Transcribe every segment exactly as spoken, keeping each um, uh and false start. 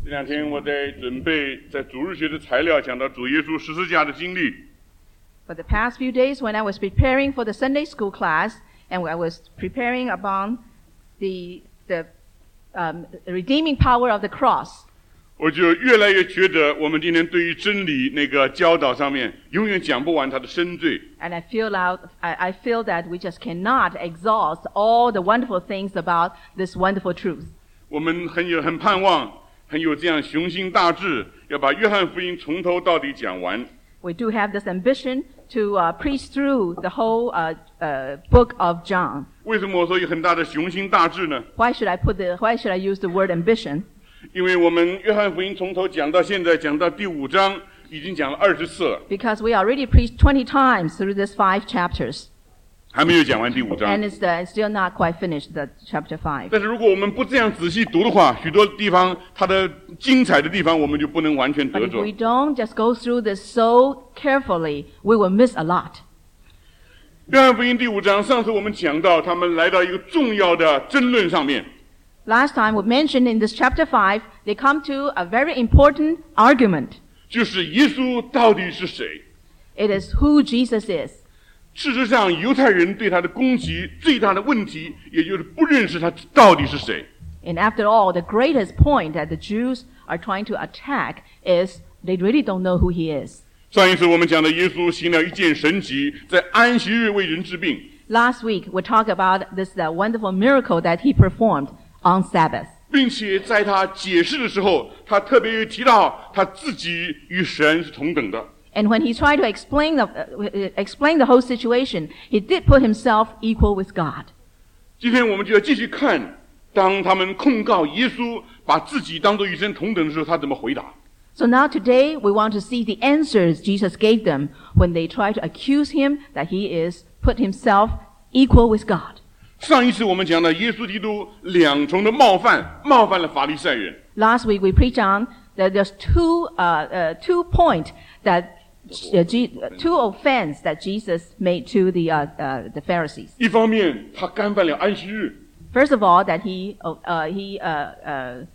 这两天我在准备在主日学的材料，讲到主耶稣十字架的经历。 For the past few days, when I was preparing for the Sunday school class, and I was preparing upon the the um, redeeming power of the cross, 我就越来越觉得，我们今天对于真理那个教导上面，永远讲不完它的深邃。 And I feel out, I, I feel that we just cannot exhaust all the wonderful things about this wonderful truth. 我们很有很盼望，很有这样雄心大志，要把约翰福音从头到底讲完。 We do have this ambition to uh, preach through the whole uh, uh, book of John. 为什么我说有很大的雄心大志呢？ Why should I put the? Why should I use the word ambition? 因为我们约翰福音从头讲到现在，讲到第五章，已经讲了二十次了。 Because we already preached twenty times through these five chapters. 还没有讲完第五章。 And it's, uh, it's still not quite finished, the chapter five. 但是如果我们不这样仔细读的话，许多地方它的精彩的地方，我们就不能完全 But 得 if 着。 we don't just go through this so carefully, we will miss a lot. 约翰福音第五章，上次我们讲到，他们来到一个重要的争论上面。 Last time we mentioned in this chapter five, they come to a very important argument. 就是耶稣到底是谁？ It is who Jesus is. 事实上，犹太人对他的攻击最大的问题，也就是不认识他到底是谁。 And after all, the greatest point that the Jews are trying to attack is they really don't know who he is. 上一次我们讲的耶稣行了一件神迹，在安息日为人治病。 Last week, we talked about this uh, wonderful miracle that he performed on Sabbath. 并且在他解释的时候，他特别提到他自己与神是同等的。 And when he tried to explain the, uh, explain the whole situation, he did put himself equal with God. 今天我们就要继续看，当他们控告耶稣把自己当作与神同等的时候，他怎么回答。 So now today, we want to see the answers Jesus gave them when they try to accuse him that he is put himself equal with God. 上一次我们讲到耶稣基督两重的冒犯，冒犯了法利赛人。 Last week, we preached on that there's two, uh, uh, two point that Uh, G, uh, two offense that Jesus made to the uh, uh, the Pharisees. 一方面，他干犯了安息日； First of all, that he uh, he uh, uh,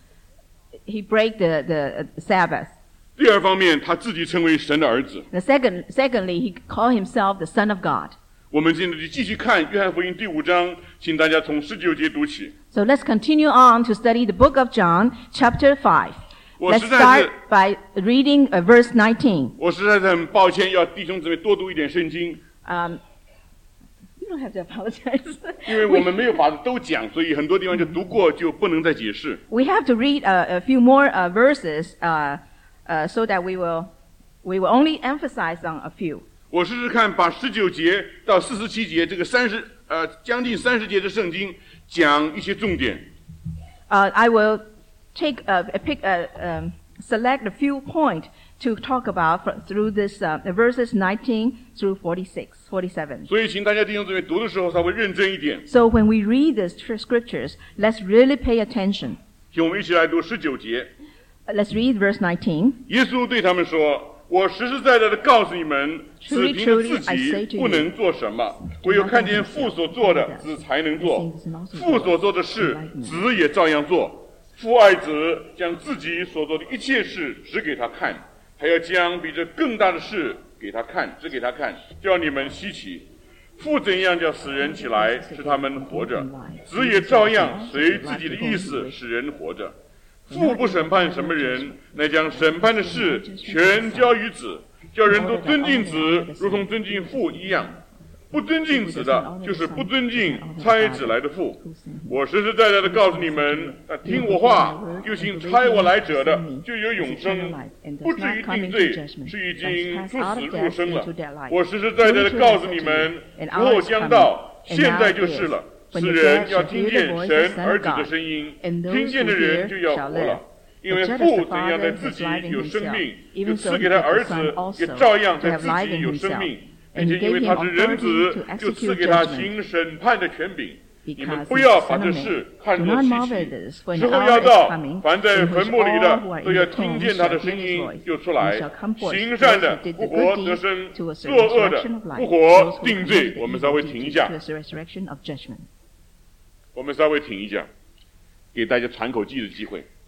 he break the the Sabbath. 第二方面，他自己成为神的儿子。 The second, secondly, he called himself the Son of God. 我们现在就继续看约翰福音第五章，请大家从十九节读起。 So let's continue on to study the book of John, chapter five. 我 Let's 实在 start 是， by reading uh, verse nineteen. 我实在是很抱歉，要弟兄姊妹多读一点圣经， Um, you don't have to apologize. 因为我们没有法子都讲，所以很多地方就读过，就不能再解释。 We have to read uh, a few more uh, verses uh, uh, so that we will we will only emphasize on a few. 我试试看，把十九节到四十七节这个三十呃将近三十节的圣经讲一些重点。 Uh, I will take uh, pick uh, um, select a few points to talk about for, through this uh, verses nineteen through forty-six, forty-seven. 所以，请大家弟兄姊妹读的时候稍微认真一点。 So when we read these scriptures, let's really pay attention. 请我们一起来读十九节。 Uh, Let's read verse nineteen. 耶稣对他们说：“我实实在在的告诉你们，子 Truly, 凭着 truly, 自 I say 己 to 不 you, 能做什么，唯有看见父所做的，子才能做。父所做的事，子也照样做。父爱子，将自己所做的一切事指给他看，还要将比这更大的事给他看，指给他看，叫你们稀奇。父怎样叫死人起来，使他们活着，子也照样随自己的意思使人活着。父不审判什么人，乃将审判的事全交于子，叫人都尊敬子，如同尊敬父一样。不尊敬子的，就是不尊敬差子来的父。我实实在在的告诉你们，那听我话又信差我来者的，就有永生，不至于定罪，是已经出死入生了。我实实在在的告诉你们，时候将到，现在就是了。世人要听见神儿子的声音，听见的人就要活了。因为父怎样在自己有生命，就赐给他儿子，也照样在自己有生命。并且因为他是人子，就赐给他行审判的权柄。你们不要把这事看作稀奇。时候要到，凡在坟墓里的都要听见他的声音，就出来。行善的不活得生，作恶的不活定罪。我们稍微停一下，我们稍微停一下，给大家喘口气的机会。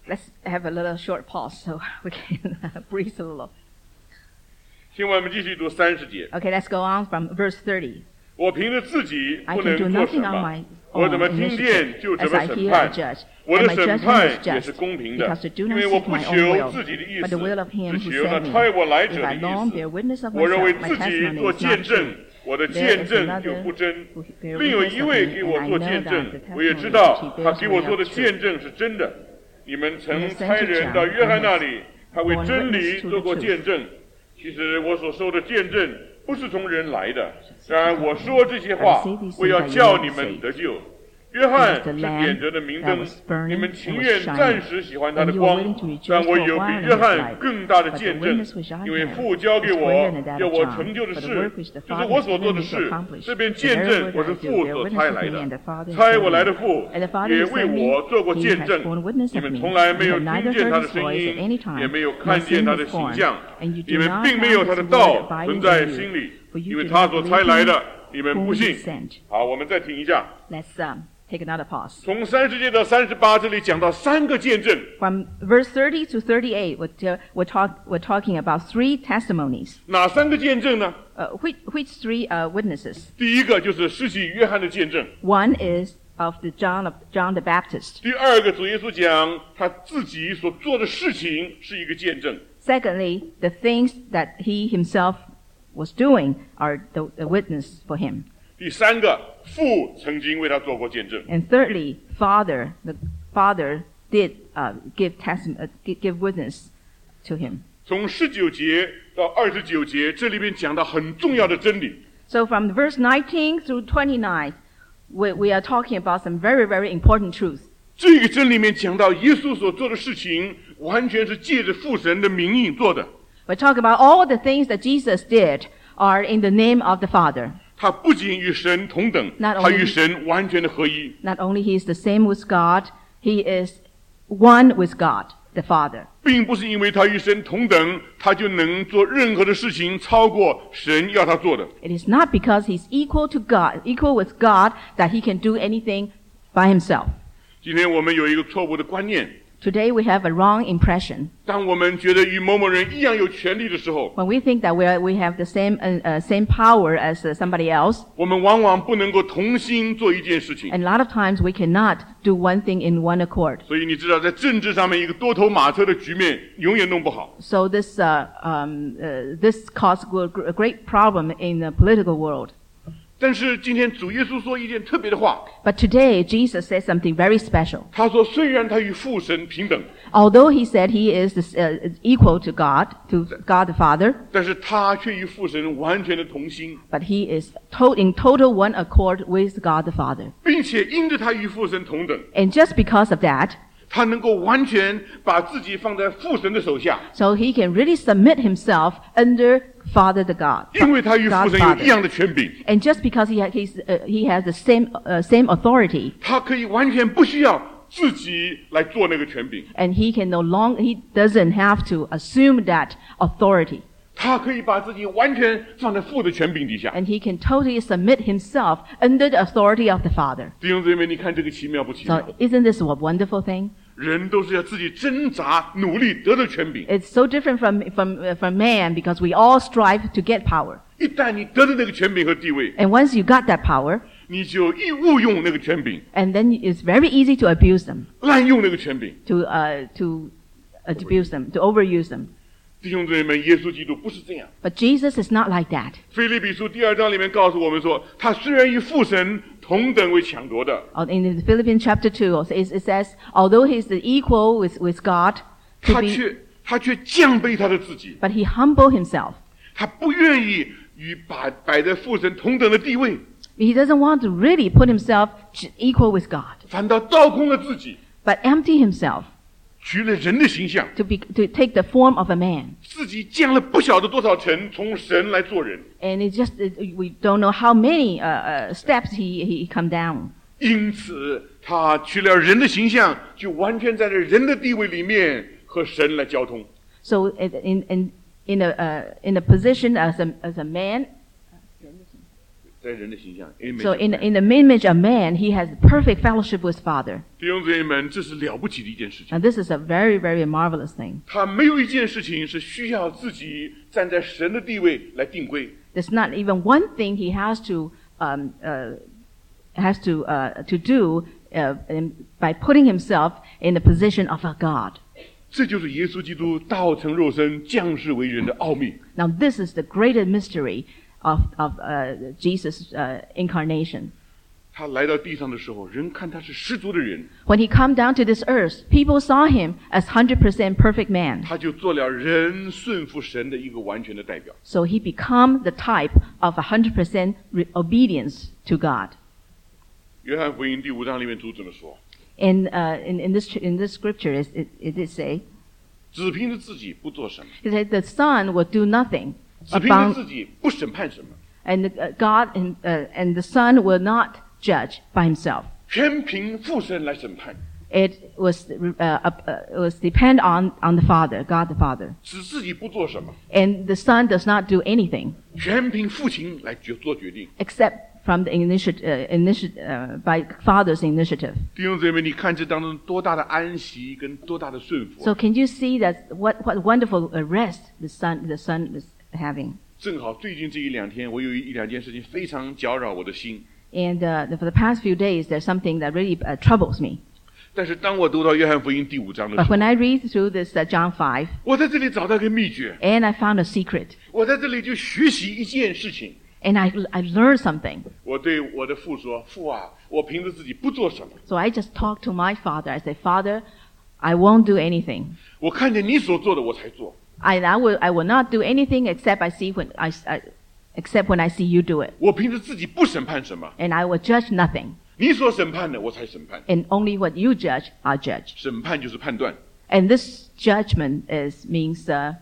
Let's have a little short pause so we can breathe a little. 请我们继续读三十节。 Okay, let's go on from verse thirty. 我凭着自己 I 不 can 能 do 做 nothing 什 on 么 my， 我 own 怎么听见 initiative 就怎 as 么 I 审 hear 判 a judge. 我 And 的 my 审 judgment 判 is 也是 just, 公平的 because I do 因 not 为我 seek 不 my 求 own will, 自己的意 but 思 the will of him 只 who 求那 sent me. 差我来者 If 的 I 意 long 思 bear witness of 我认为 myself, my 自己 testimony 做 is 见 not 证 true. 我的 There 见 is 证 another 就不真 who bear 另有 witness 一 of 位 me, 给 and 我 I 做 know 见 that 证 the 我也 testimony 知 which 道 he 他 bears 给 me 我做的 of truth. 见证是真的你们曾 And he sent 差 to 人 John 到约翰 and 那 has 里他为 borne 真 witness 理 to 做 the 过 truth. 见证其实我所说的见证不是从人来的然而我说这些话为要叫你们得救约翰是点着的明灯你们情愿暂时喜欢他的光但我有比约翰更大的见证因为父交给我要我成就的事就是我所做的事这边见证我是父所差来的差我来的父也为我做过见证你们从来没有听见他的声音也没有看见他的形象你们并没有他的道存在心里因为他所差来的你们不信好我们再听一下 Let's um, take another pause. 从三十节到三十八这里讲到三个见证 From verse thirty to thirty-eight, we're, t- we're, talk, we're talking about three testimonies. 哪三个见证呢 Uh, which, which three uh, witnesses? 第一个就是施洗约翰的见证 One is of the John of John the Baptist. 第二个主耶稣讲他自己所做的事情是一个见证 Secondly, the things that he himself was doing are the, the witness for him. 第三个父曾经为他做过见证 And thirdly, Father, the Father did uh, give testi- uh, gi- give witness to him. 从十九节到二十九节这里边讲到很重要的真理 So from verse nineteen through twenty-nine, we, we are talking about some very, very important truths. 这个真理里面讲到耶稣所做的事情完全是借着父神的名义做的 We talk about all the things that Jesus did are in the name of the Father. 他不仅与神同等 Not only- 他与神完全的合一 Not only he is the same with God, he is one with God, the Father. 并不是因为他与神同等他就能做任何的事情超过神要他做的 It is not because he's equal to God, equal with God, that he can do anything by himself. 今天我们有一个错误的观念 Today we have a wrong impression. 当我们觉得与某某人一样有权利的时候 When we think that we, are, we have the same, uh, uh, same power as uh, somebody else, 我们往往不能够同心做一件事情 and a lot of times we cannot do one thing in one accord. 所以你知道在政治上面一个多头马车的局面永远弄不好 So this, uh, um, uh, this caused a great problem in the political world. 但是今天主耶稣说一件特别的话 But today, Jesus said something very special. 他说虽然他与父神平等 Although he said he is this, uh, equal to God, to God the Father, 但是他却与父神完全的同心 but he is to- in total one accord with God the Father. 并且因着他与父神同等 And just because of that, 他能够完全把自己放在父神的手下 so he can really submit himself under Father the God. 因为他与 God 父神有 Father. 一样的权柄 And just because he, ha- he's, uh, he has the same, uh, same authority, 他可以完全不需要自己来做那个权柄 and he can no longer, he doesn't have to assume that authority. 他可以把自己完全放在父的权柄底下 And he can totally submit himself under the authority of the Father. 弟兄姊妹你看这个奇妙不奇妙 So isn't this a wonderful thing? 人都是要自己挣扎努力得到权柄 It's so different from, from, uh, from man because we all strive to get power. 一旦你得到那个权柄和地位 And once you got that power, 你就一误用那个权柄 and then it's very easy to abuse them, 滥用那个权柄 to, uh, to abuse them, to overuse them. 弟兄姊妹们耶稣基督不是这样 But Jesus is not like that. 腓立比书第二章里面告诉我们说他虽然与父神同等为抢夺的 Uh, In the Philippians chapter two, it it says, although he's the equal with, with God, to 他 be, 却他却降卑他的自己 but he humbled himself. 他不愿意与摆摆在父神同等的地位 He doesn't want to really put himself equal with God, 反倒倒空了自己 but empty himself 取了人的形象 to be to take the form of a man. 自己降了不晓得多少层从神来做人 And it just it, we don't know how many uh, uh, steps he he come down. 因此他取了人的形象就完全在这人的地位里面和神来交通 So in in in in a uh, in a position as a as a man, 在人的形象 So in, in the image of man, he has perfect fellowship with Father. 弟兄姊妹们，这是了不起的一件事情。 And this is a very, very marvelous thing. 他没有一件事情是需要自己站在神的地位来定规。 There's not even one thing he has to um, uh, has to uh, to do uh, in, by putting himself in the position of a God. 这就是耶稣基督道成肉身、降世为人的奥秘。 Now this is the greatest mystery of of uh, Jesus' uh, incarnation. 他来到地上的时候，人看他是十足的人， When he come down to this earth, people saw him as one hundred percent perfect man. 他就做了人顺服神的一个完全的代表。 So he become the type of one hundred percent re- obedience to God. 约翰福音第五章里面主这么说： In uh, in, in this in this scripture, it, it, it did say, 只凭着自己不做什么， he said the Son will do nothing 只凭着 about, 自己不审判什么， and the, uh, God and uh, and the Son will not judge by himself. 全凭父神来审判， It was uh, uh, it was depend on on the Father, God the Father, 使自己不做什么， and the Son does not do anything 全凭父亲来决做决定。 except from the initiative uh, initi- uh, by Father's initiative. 弟兄姊妹，你看这当中多大的安息跟多大的顺服啊、 So can you see that what what wonderful uh, rest the Son the Son is having? 正好最近这一两天，我有一两件事情非常搅扰我的心。 And uh, for the past few days, there's something that really uh, troubles me. 但是当我读到约翰福音第五章的 But 时候， when I read through this uh, John five, 我在这里找到一个秘诀， and I found a secret, 我在这里就学习一件事情。 and I I learned something. 我对我的父说：“父啊，我凭着自己不做什么， So I just talked to my father. I said, Father, I won't do anything. 我看见你所做的我才做。 I, I will I will not do anything except I see when I, I except when I see you do it. 我凭着自己不审判什么， And I will judge nothing. 你所审判的我才审判。 And only what you judge, I'll judge. 审判就是判断。 And this judgment is means uh,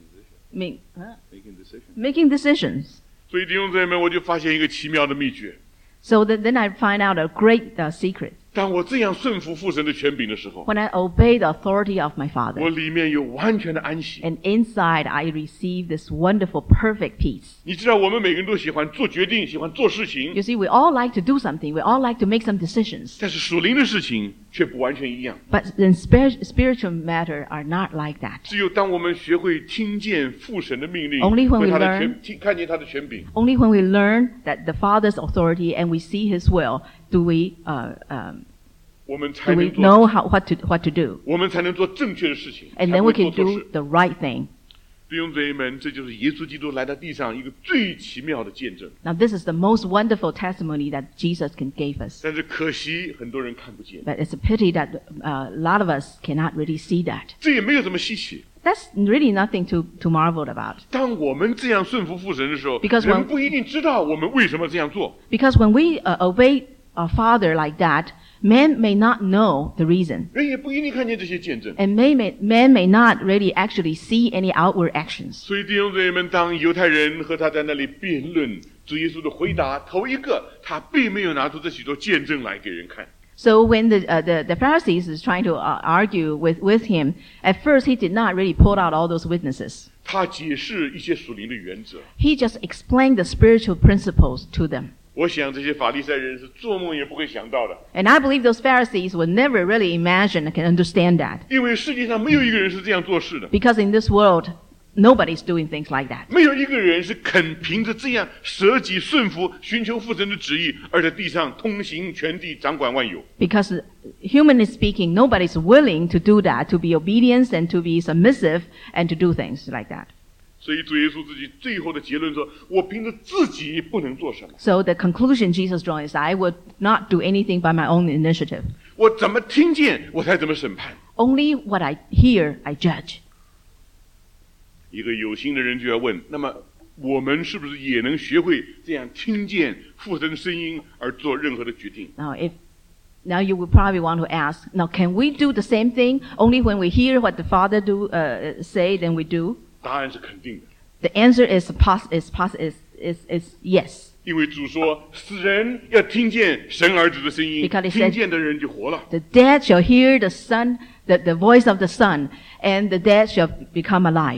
mean, huh? making decisions. 所以弟兄姊妹们，我就发现一个奇妙的秘诀： So that, then I find out a great uh, secret. 当我这样顺服父神的权柄的时候， When I obey the authority of my 我 Father, 里面有完全的安息。 and inside I receive this wonderful, perfect peace. 你知道，我们每个人都喜欢做决定，喜欢做事情 You，see, we all like to do something. We all like to make some decisions. 但是属灵的事情却不完全一样。 But in spir- spiritual matter are not like that. 只有当我们学会听见父神的命令 Only when 和 we 他的 learn- 权，听看见他的权柄， Only when we learn that the Father's authority and we see His will, do we uh, um, 我们才 do we 能做， know how what to what to do, 我们才能做正确的事情， and 才 then 不 we 会做 can 错 do 事。 the right thing. 弟兄姊妹们，这就是耶稣基督来到地上一个最奇妙的见证。 Now, this is the most wonderful testimony that Jesus can give us. 但是可惜很多人看不见， But it's a pity that uh, a lot of us cannot really see that. 这也没有什么稀奇。 That's really nothing to, to marvel about. 当我们这样顺服父神的时候， Because 人 when- 不一定知道我们为什么这样做。 Because when we uh, obey our Father like that, man may not know the reason. 人也不一定看见这些见证。 And may, may, man may not really actually see any outward actions. 所以弟兄姊妹们，当犹太人和他在那里辩论主耶稣的回答，头一个他并没有拿出这许多见证来给人看。 So when the, uh, the, the Pharisees is trying to uh, argue with, with him, at first he did not really pull out all those witnesses. 他解释一些属灵的原则。 He just explained the spiritual principles to them. 我想这些法利赛人是做梦也不会想到的， And I believe those Pharisees would never really imagine and can understand that. 因为世界上没有一个人是这样做事的， Because in this world, nobody's doing things like that. 没有一个人是肯凭着这样舍己顺服、寻求父神的旨意，而在地上通行全地、掌管万有。 Because humanly speaking, nobody's willing to do that, to be obedient and to be submissive and to do things like that. 所以主耶稣自己最后的结论说：“我凭着自己不能做什么， So the conclusion Jesus draws is, I would not do anything by my own initiative. 我怎么听见，我才怎么审判。” Only what I hear, I judge. 一个有心的人就要问：那么我们是不是也能学会这样听见父神的声音而做任何的决定？ Now, if now you would probably want to ask, now can we do the same thing? Only when we hear what the Father do uh, say, then we do. 答案是肯定的， The answer is pos- is pos- is, is is yes. 因为主说：“死人要听见神儿子的声音， Because he 听 said- 见的人就活了。” The dead shall hear the Son, the, the voice of the Son, and the dead shall become alive.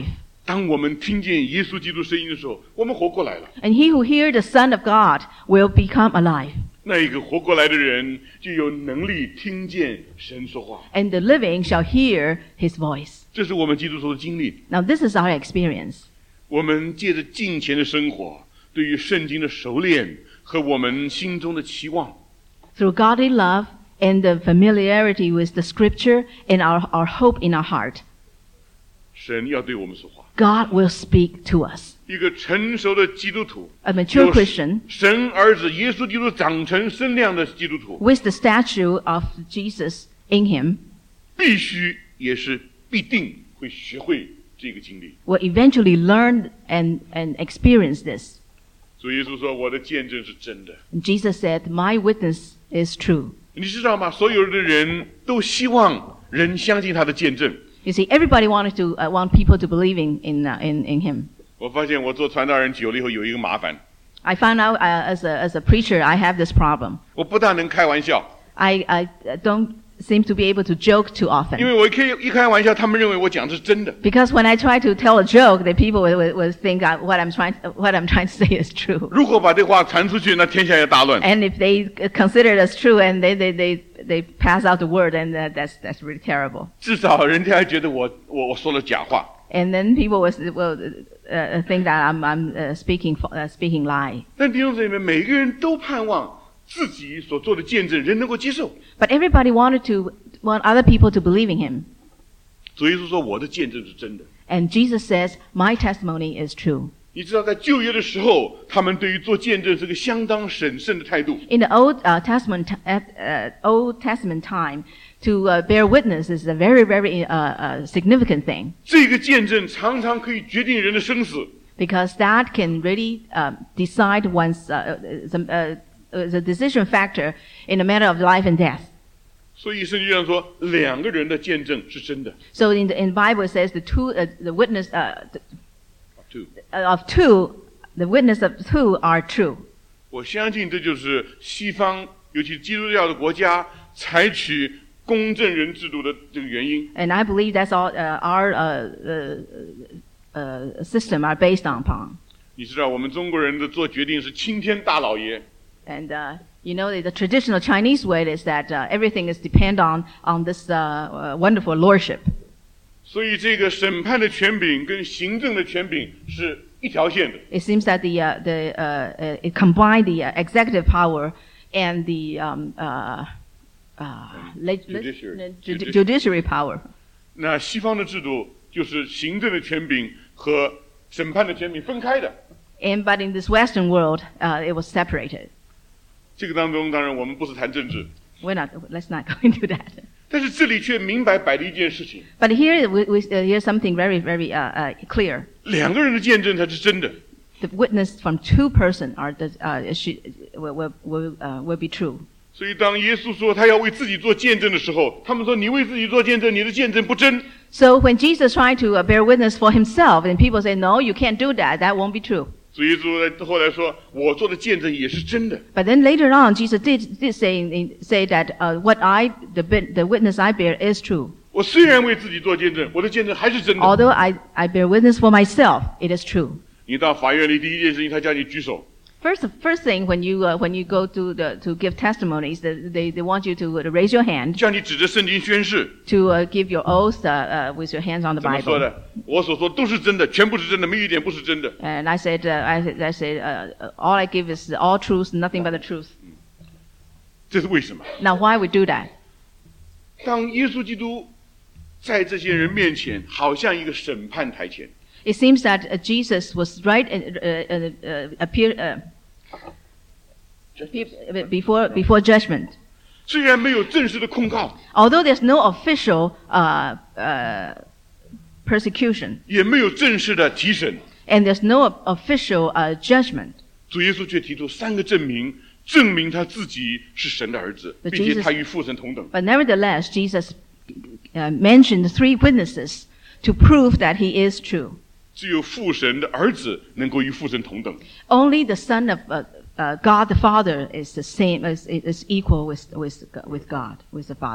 当我们听见耶稣基督声音的时候，我们活过来了。 And he who hears the Son of God will become alive. 那一个活过来的人就有能力听见神说话。 And the living shall hear his voice. 这是我们基督徒的经历。 Now this is our experience. 我们借着敬虔的生活，对于圣经的熟练和我们心中的期望， Through godly love and the familiarity with the scripture and our, our hope in our heart, 神要对我们说话。 God will speak to us. 一个成熟的基督徒， A mature Christian 神儿子耶稣基督长成身量的基督徒， with the statue of Jesus in him 必须也是必定会学会这个经历。 will eventually learn and, and experience this. 主耶稣说：“我的见证是真的。” And Jesus said, my witness is true. 你知道吗？所有的人都希望人相信他的见证。 You see, everybody wanted to uh, want people to believe in in, uh, in in him. 我发现我做传道人久了以后有一个麻烦， I found out uh, as a as a preacher, I have this problem. 我不大能开玩笑， I I don't seem to be able to joke too 因 often. 为我一开一开玩笑，他们认为我讲的是真的。 Because when I try to tell a joke, the people will, will, will think uh, what I'm trying what I'm trying to say is true. 如果把这话传出去，那天下要大乱。 And if they consider it as true and they they they, they pass out the word, and uh, that's that's really terrible. 至少人家还觉得我我我说了假话。 And then people will will uh, think that I'm I'm uh, speaking uh, speaking lie. 但弟兄姊妹，每个人都盼望自己所做的见证人能够接受。 But everybody wanted to want other people to believe in him. 主耶稣说：“我的见证是真的。” And Jesus says, my testimony is true. 你知道，在旧约的时候，他们对于做见证是个相当审慎的态度。 In the Old uh, Testament uh, uh, Old Testament time, to uh, bear witness is a very very uh, uh, significant thing, 这个见证常常可以决定人的生死。 because that can really uh, decide one's uh, uh, uh, is a decision factor in a matter of life and death. 所以圣经上说，两个人的见证是真的。 So in the in the Bible it says the two uh, the witness uh, Two. of two the witness of two are true. 我相信这就是西方，尤其基督教的国家采取公证人制度的这个原因。 And I believe that's all uh, our uh, uh, uh, system are based upon. 你知道，我们中国人的做决定是青天大老爷。 And uh, you know, the, the traditional Chinese way is that uh, everything is depend on on this uh, uh, wonderful lordship. 所以这个审判的权柄跟行政的权柄是一条线的。 It seems that the uh, the uh, uh, it combined the uh, executive power and the um, uh, uh, leg- Judiciary. judi- judiciary power. 那西方的制度就是行政的权柄和审判的权柄分开的。 And but in this Western world, uh, it was separated. 这个当中，当然我们不是谈政治， We're not. Let's not go into that. 但是这里却明白摆了一件事情： But here, we, we, uh, here's something very, very uh, uh, clear. 两个人的见证才是真的。 The witness from two person are the, uh, should, will will will, uh, will be true. 所以，当耶稣说他要为自己做见证的时候，他们说：“你为自己做见证，你的见证不真。” So when Jesus tried to uh, bear witness for himself, and people say, "No, you can't do that. That won't be true." 主耶稣在后来说：“我做的见证也是真的。” But then later on, Jesus did, did say in- say that uh, what I the bit- the witness I bear is true. 我虽然为自己做见证，我的见证还是真的。 Although I, I bear witness for myself, it is true. 你到法院里第一件事情，他叫你举手。 First, first thing when you uh, when you go to the to give testimonies, they they, they want you to uh, raise your hand 叫你指着圣经宣誓。 to uh, give your oath uh, uh, with your hands on the 怎么说 Bible. 的？我所说都是真的，全部是真的，没有一点不是真的。 And I said, uh, I, I said, uh, uh, all I give is all truth, nothing but the truth. 这是为什么？ Now, why we do that? 当耶稣基督在这些人面前，好像一个审判台前， It seems that uh, Jesus was right in, uh, uh, uh, appear, uh, pe- before before judgment. 虽然没有正式的控告， Although there's no official uh, uh, persecution 也没有正式的提审， and there's no official uh, judgment, 主耶稣却提出三个证明，证明他自己是神的儿子， The 并且 Jesus- 他与父神同等。 but nevertheless, Jesus uh, mentioned three witnesses to prove that he is true. 只有父神的儿子能够与父神同等。 Only the Son of uh, uh, God the Father is the same, is, is equal with, with, with God, with the Father.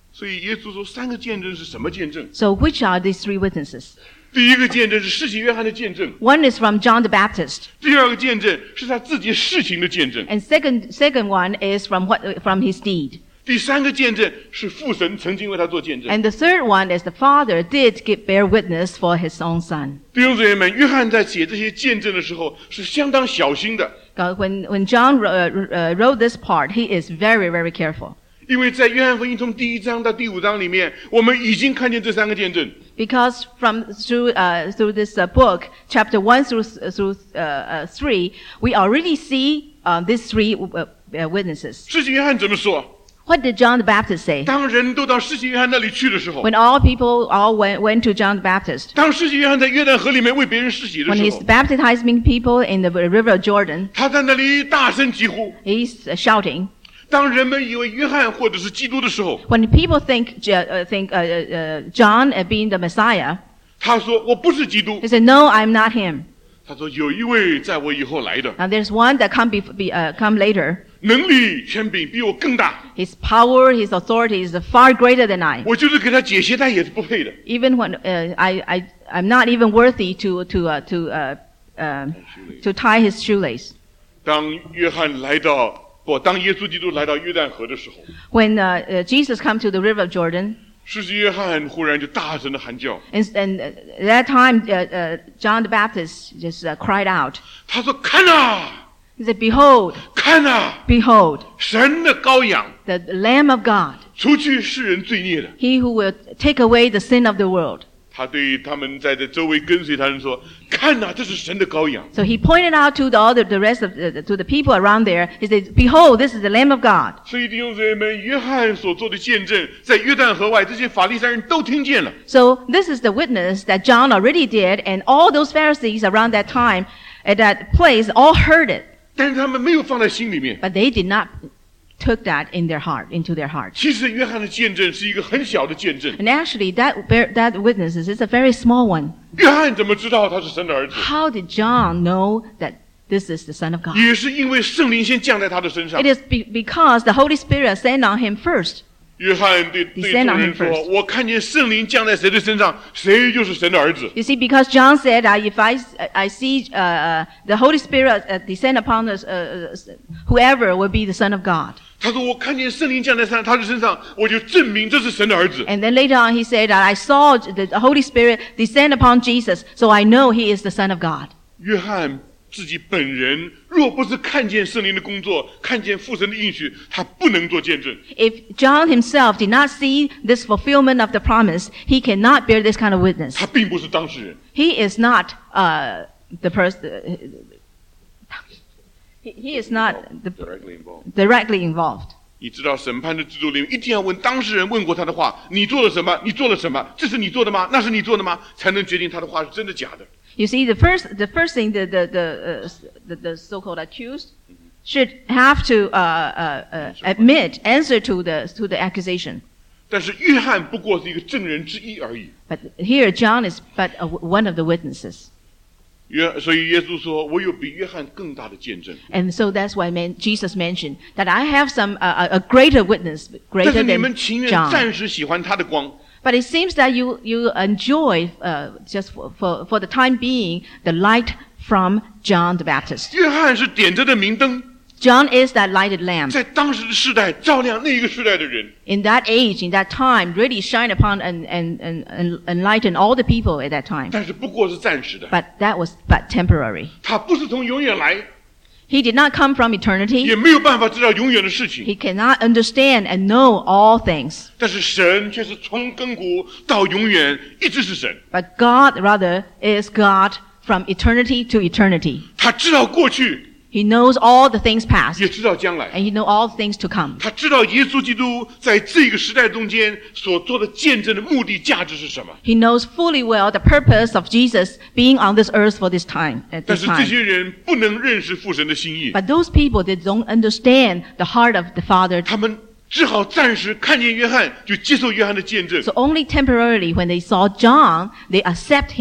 所以耶稣说三个见证是什么见证？ So which are these three witnesses? 第一个见证是施洗约翰的见证， One is from John the Baptist, 第二个见证是他自己事情的见证， and second second one is from what from his deed. 第三个见证是父神曾经为他做见证。 And the third one is the Father did give, bear witness for his own Son. 弟兄姊妹们，约翰在写这些见证的时候是相当小心的， God, when when John uh, uh, wrote this part, he is very very careful. 因为在约翰福音从第一章到第五章里面，我们已经看见这三个见证。 Because from through uh, through this uh, book, chapter one through through uh, uh, three, we already see uh, these three uh, uh, witnesses. 施洗约翰怎么说？ What did John the Baptist say? 当人都到施洗约翰那里去的时候， When all people all went went to John the Baptist, 当施洗约翰在约旦河里面为别人施洗的 when 时 he's 候， baptizing people in the river of Jordan, 他在那里大声疾呼。 he's uh, shouting. 当人们以为约翰或者是基督的时候， When people think uh, think uh, uh, John uh, being the Messiah, 他说：“我不是基督。 he said, "No, I'm not him." ” 他说：“有一位在我以后来的， Now there's one that come be, be uh, come later. 能力权柄比我更大， His power, his authority is far greater than I. 我就是给他解鞋带也是不配的。 Even when uh, I I I'm not even worthy to to uh, to uh, uh, to tie his shoelace." 当约翰来到不，当耶稣基督来到约旦河的时候， When uh, uh, Jesus come to the river of Jordan, 施洗约翰忽然就大声的喊叫， and, and uh, at that time uh, uh, John the Baptist just uh, cried out. 他说：“看啊， He said, "Behold, 看啊， behold, 神的羔羊， the Lamb of God, 除去世人罪孽的。” He who will take away the sin of the world." 他对他们在这周围跟随他人说：“看呐、这是神的羔羊。 So he pointed out to the other, the rest of the, to the people around there. He said, "Behold, this is the Lamb of God." ” 所以弟兄姊妹们，约翰所做的见证，在约旦河外，这些法利赛人都听见了。 So this is the witness that John already did, and all those Pharisees around that time at that place all heard it, 但是他们没有放在心里面。 but they did not took that in their heart, into their heart. 其实约翰的见证是一个很小的见证。 And actually, that that witness is a very small one. 约翰怎么知道他是神的儿子？ How did John know that this is the Son of God? 也是因为圣灵先降在他的身上 It。is be, because the Holy Spirit sent on him first. 约翰对对众人说：“我看见圣灵降在谁的身上，谁就是神的儿子。” You see, because John said, uh, "If I I see uh, uh, the Holy Spirit uh, descend upon us, uh, uh, whoever will be the Son of God." 他说：“我看见圣灵降在他的身上，我就证明这是神的儿子。” And then later on, he said, "I saw the Holy Spirit descend upon Jesus, so I know He is the Son of God." 约翰自己本人若不是看见圣灵的工作，看见父神的应许，他不能做见证。 If John himself did not see this fulfillment of the promise, he cannot bear this kind of witness. 他并不是当事人。 He is not uh, the person. He, he is not the, directly involved. 你知道审判的制度里面一定要问当事人问过他的话，你做了什么？你做了什么？这是你做的吗？那是你做的吗？才能决定他的话是真的假的。 You see, the first, the first thing the the the, uh, the, the so-called accused should have to uh, uh, uh, admit, answer to the to the accusation. 但是约翰不过是一个证人之一而已。 But here, John is but a, one of the witnesses, 约，所以耶稣说：“我有比约翰更大的见证。 and so that's why man, Jesus mentioned that I have some uh, a greater witness, ” 但 greater 是你 than 们情愿 John. 暂时喜欢他的光， But it seems that you you enjoy uh, just for, for for the time being the light from John the Baptist. 约翰是点着的明灯， John is that lighted lamp. 在当时的世代照亮那一个世代的人。 In that age, in that time, really shine upon and, and, and, and enlighten all the people at that time. 但是不过是暂时的， But that was but temporary. 他不是从永远来， He did not come from 也 eternity. 没有办法知道永远的事情。 He cannot understand and know all things. 但是神却是从亘古到永远一直是神， But God, rather, is God from eternity to eternity. 他知道过去， He knows all the things past, 也知道将来。 and He knows all things to come. 他知道耶稣基督在这个时代中间所做的见证的目的价值是什么。 He knows fully well the purpose of Jesus being on this earth for this time, at 但 this 是这 time. 些人不能认识父神的心意， But those people, they don't understand the heart of the Father. 他们只好暂时看见约翰就接受约翰的见证。 So only temporarily, when they saw John, they accept him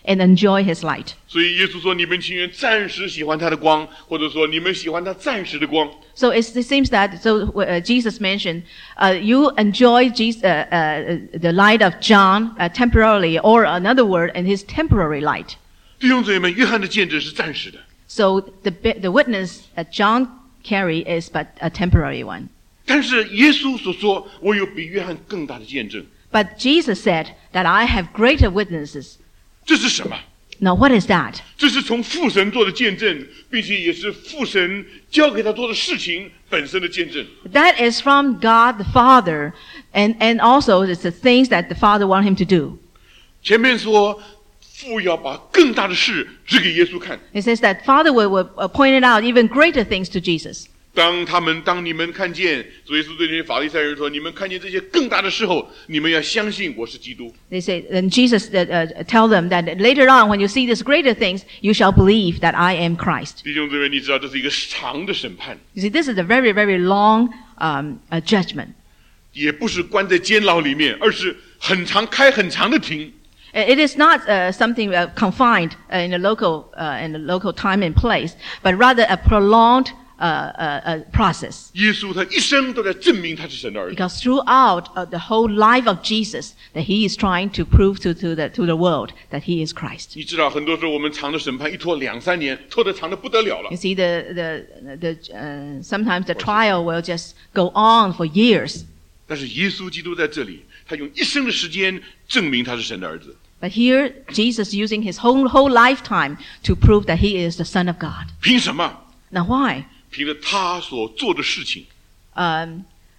and enjoy his light. 所以耶稣说，你们情愿暂时喜欢他的光，或者说你们喜欢他暂时的光。 So it seems that so uh, Jesus mentioned uh, you enjoy Jesus, uh, uh, the light of John uh, temporarily, or another word, and his temporary light. 弟兄姊妹们，约翰的见证是暂时的， So the the witness that John carried is but a temporary one. 但是耶稣所说，我有比约翰更大的见证。 But Jesus said that I have greater witnesses. 这是什么？ Now what is that? 这是从父神做的见证，并且也是父神交给他做的事情本身的见证。 That is from God the Father, and and also it's the things that the Father want him to do. 前面说，父要把更大的事指给耶稣看。 It says that Father will, will uh, point out even greater things to Jesus. 当他们，当你们看见，主耶稣对那些法利赛人说：“你们看见这些更大的事后，你们要相信我是基督。” They say, and Jesus uh, uh, tell them that later on, when you see these greater things, you shall believe that I am Christ. 弟兄姊妹，你知道这是一个长的审判， You see, this is a very, very long um, uh, judgment. 也不是关在监牢里面，而是很长开很长的庭。 It is not uh, something uh, confined uh, in a local uh, in a local time and place, but rather a prolonged uh, uh, uh, process. 耶稣他一生都在证明他是神的儿子。 Because throughout uh, the whole life of Jesus, that he is trying to prove to, to the to the world that he is Christ. 你知道，很多时候我们长的审判一拖两三年，拖得长的不得了了 You。see, the the the uh, sometimes the trial will just go on for years. 但是耶稣基督在这里，他用一生的时间证明他是神的儿子。 But here, Jesus using his whole whole lifetime to prove that he is the Son of God. 凭什么？ Now, why? 凭着他所做的事情。 Um,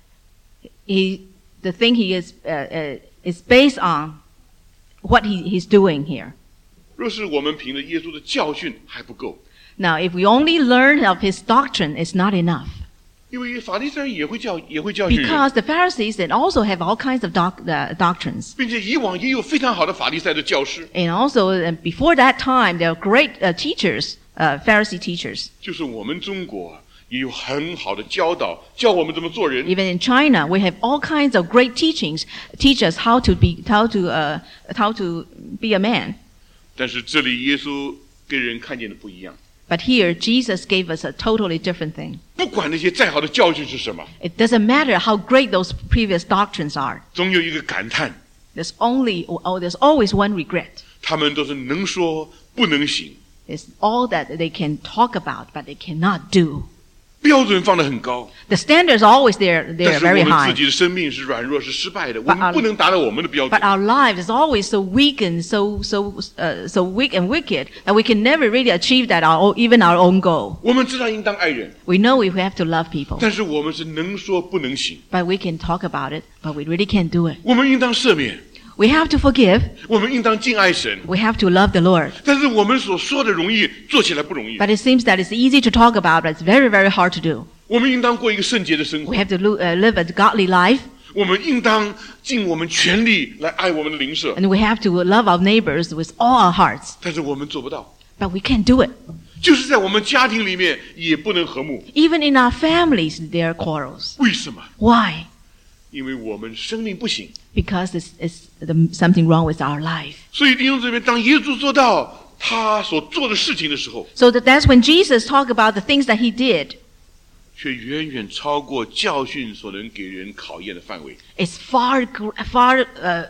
he the thing he is uh, uh, is based on what he, he's doing here. 若是我们凭着耶稣的教训还不够， Now, if we only learn of his doctrine, it's not enough. 因为法利赛人也会教，也会教训人， Because the Pharisees and also have all kinds of doc, uh, doctrines. 并且以往也有非常好的法利赛的教师， And also, uh, before that time, there are great uh, teachers, uh, Pharisee teachers. 就是我们中国也有很好的教导，教我们怎么做人。 Even in China, we have all kinds of great teachings, teach us how to be, how to, uh, how to be a man. 但是这里耶稣给人看见的不一样。 But here, Jesus gave us a totally different thing. 不管那些再好的教训是什么， It doesn't matter how great those previous doctrines are. 总有一个感叹， There's only, oh, there's always one regret. 他们都是能说不能行， It's all that they can talk about, but they cannot do. 标准放得很高。 The standards are always there, 但 there 是我 very 们 high. 自己的生命是软弱，是失败的，我 But 们 our- 不能达到我们的标 But 准。 our life is always so weak and so so uh, so weak and wicked that we can never really achieve that our even our own goal. 我们知道应当爱人， We know we have to love people, 但是我们是能说不能行。 but we can talk about it, but we really can't do it. 我们应当赦免， We have to forgive. 我们应当敬爱神， We have to love the Lord. 但是我们所说的容易，做起来不容易。 But it seems that it's easy to talk about, but it's very very hard to do. 我们应当过一个圣洁的生活 We，have to lo- uh, live a godly life, 我们应当尽我们全力来爱我们的邻舍， and we have to love our neighbors with all our hearts. 但是我们做不到。 But we can't do it. 就是在我们家庭里面也不能和睦， Even in our families, there are quarrels. 为什么？ Why? 因为我们生命不行。 Because it's, it's the, something wrong with our life. 所以弟兄姊妹，当耶稣说到他所做的事情的时候， So that that's when Jesus talked about the things that he did. 却远远超过教训所能给人考验的范围。 It's far, gr- far uh,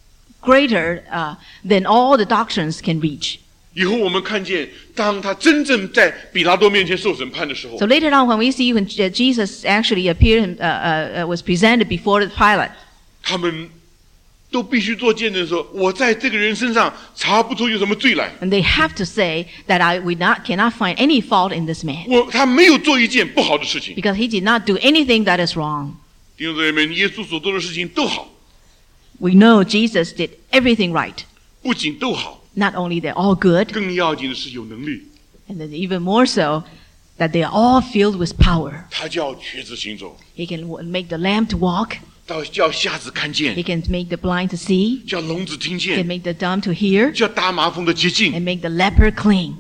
greater uh, than all the doctrines can reach. 以后我们看见，当他真正在比拉多面前受审判的时候 So，later on, when we see when uh, Jesus actually appeared, uh, uh, uh, was presented before the Pilate, 他们都必须做见证说，我在这个人身上查不出有什么罪来， and they have to say that I we not cannot find any fault in this man 我他没有做一件不好的事情。 because he did not do anything that is wrong. 弟兄姊妹们，耶稣所做的事情都好， We know Jesus did everything right. 不仅都好， Not only they're all good, 更要紧的是有能力。 and then even more so, that they are all filled with power. 他叫瘸子行走， He can w- make the lamb to walk. 到叫瞎子看 He 见， can make the blind to see. 叫聋子听 He can 见， make the dumb to hear. 叫打麻风的洁净。 And make the leper clean.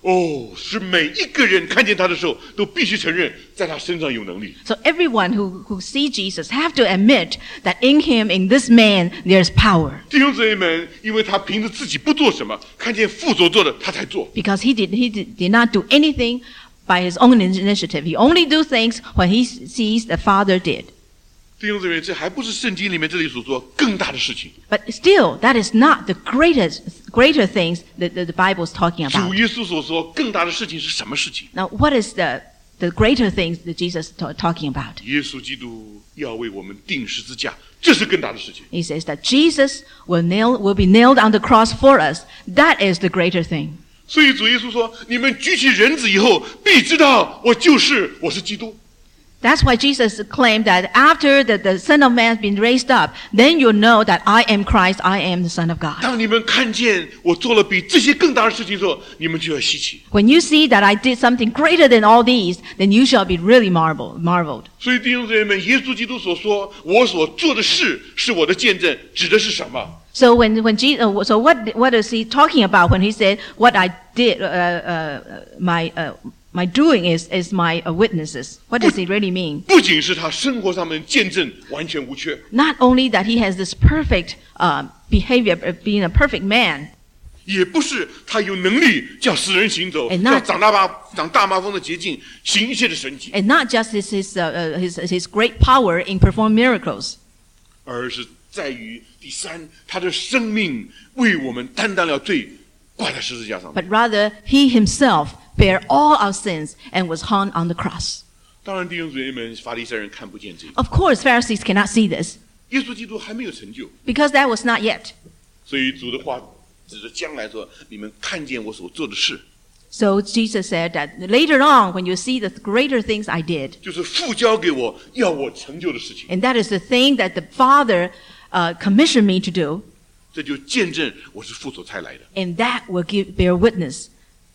哦，是每一个人看见他的时候，都必须承认，在他身上有能力。 So everyone who, who see Jesus have to admit that in him, in this man, there's power. 弟兄姊妹们，因为他凭着自己不做什么，看见父所做的，他才做。 Because he did, he did, did not do anything by his own initiative. He only do things when he sees the Father did. 弟兄姊妹，这还不是圣经里面这里所说更大的事情。 But still, that is not the greatest, greater things that the, the Bible is talking 主 about. 耶稣所说更大的事情是什么事情？ Now, what is the, the greater things that Jesus is ta- talking about? 耶稣基督要为我们钉十字架，这是更大的事情。 He says that Jesus will, nail, will be nailed on the cross for us. That is the greater thing. 所以主耶稣说：“你们举起人子以后，必知道我就是，我是基督。” That's why Jesus claimed that after the, the Son of Man has been raised up, then you'll know that I am Christ, I am the Son of God. 当你们看见我做了比这些更大的事情的时候，你们就要稀奇。 When you see that I did something greater than all these, then you shall be really marvel, marveled. 所以弟兄姊妹们，耶稣基督所说我所做的事是我的见证，指的是什么？ So when when Jesus, uh, so what what is he talking about when he said what I did, uh, uh, my uh, my doing is is my uh, witnesses? What does it really mean? 不仅是他生活上面见证完全无缺， Not only that he has this perfect uh, behavior, uh, being a perfect man, 也不是他有能力叫死人行走， And not- 叫长大麻长大麻风的捷径，行一切的神迹， and not just his his uh, uh, his his great power in perform miracles, 而是在于第三，他的生命为我们担当了罪，挂在十字架上面。 but rather he himself bare all our sins and was hung on the cross. 当然，弟兄姊妹们，法利赛人看不见这个， Of course, Pharisees cannot see this 耶稣基督还没有成就， because that was not yet. 所以主的话指着将来说：“你们看见我所做的事， So Jesus said that later on, when you see the greater things I did, 就是父交给我要我成就的事情。” and that is the thing that the Father uh, commissioned me to do, 这就见证我是父所差来的。 and that will give bear witness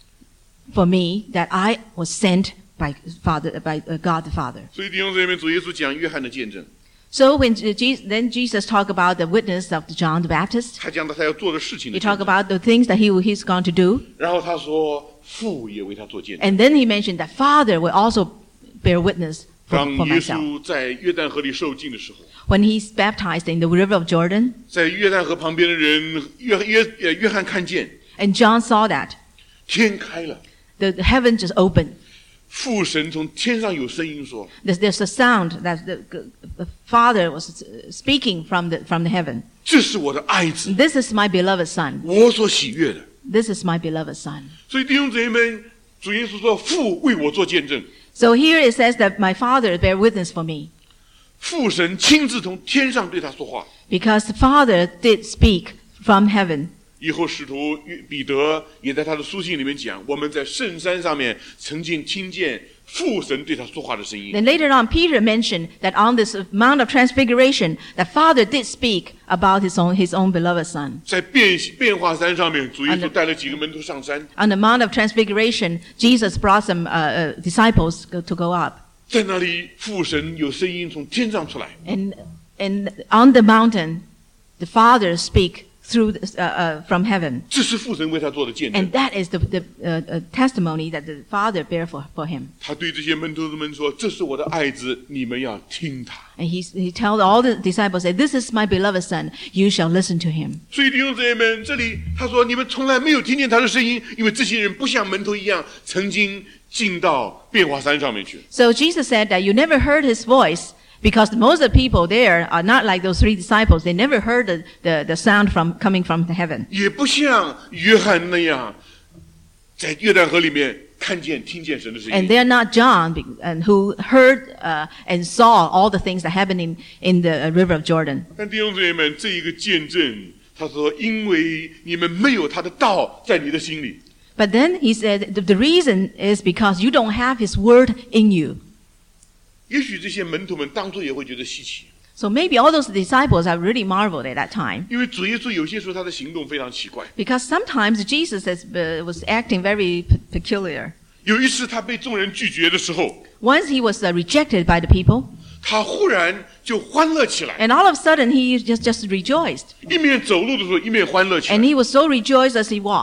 for me that I was sent by Father by uh, God the Father. 所以弟兄姊妹们，主耶稣讲约翰的见证， So when Jesus, then Jesus talked about the witness of John the Baptist. 他讲到他要做的事情的 He 见 talked 证， about the things that he he's going to do, 然后他说父也为他做见证。 and then he mentioned that Father will also bear witness for, 当 for 耶 myself. 稣在约旦河里受浸的时候， When he's baptized in the river of Jordan, 在约旦河旁边的人约约呃约翰看见 and John saw that 天开了， the, the heaven just opened. 父神从天上有声音说 There's, there's a sound that the, the Father was speaking from the from the heaven. 这是我的爱子， This is my beloved Son. 我所喜悦的。 This is my beloved Son. 所以弟兄姊妹们，主耶稣说父为我做见证， So here it says that my Father bear witness for me, 父神亲自从天上对他说话。 because the Father did speak from heaven. 以后使徒彼得也在他的书信里面讲，我们在圣山上面曾经听见父神对他说话的声音。 Then later on, Peter mentioned that on this Mount of Transfiguration, the Father did speak about his own his own beloved Son. 在变变化山上面，主耶稣带了几个门徒上山， On the Mount of Transfiguration, Jesus brought some uh, uh, disciples go, to go up, 在那里父神有声音从天上出来， and and on the mountain, the Father speak through the, uh, uh, from heaven, 这是父神为他做的见证 and。that is the the uh, uh, testimony that the Father bear for for him. 他对这些门徒们说：“这是我的爱子，你们要听他。 And he he told all the disciples, say, "This is my beloved Son. You shall listen to him." ” 所以弟兄姊妹们，这里他说：“你们从来没有听见他的声音，因为这些人不像门徒一样，曾经进到变化山上面去。 So Jesus said that you never heard his voice because most of the people there are not like those three disciples. They never heard the, the, the sound from coming from the heaven. 也不像约翰那样，在约旦河里面看见、听见神的声 And 音。 they're not John be- and who heard uh, and saw all the things that happened in, in the uh, river of Jordan. 但弟兄姊妹们，这一个见证，他说：“因为你们没有他的道在你的心里。” But then he said the, the reason is because you don't have his word in you. 也许这些门徒们当初也会觉得稀奇， So maybe all those disciples are really marveled at that time. 因为主耶稣有些时候他的行动非常奇怪。 Because sometimes Jesus has, uh, was acting very pe- peculiar. 有一次他被众人拒绝的时候， Once he was uh, rejected by the people, 他忽然就欢乐起来， and all of a sudden he just, just rejoiced. 一面走路的时候一面欢乐起 And 来， he was so rejoiced as he walked.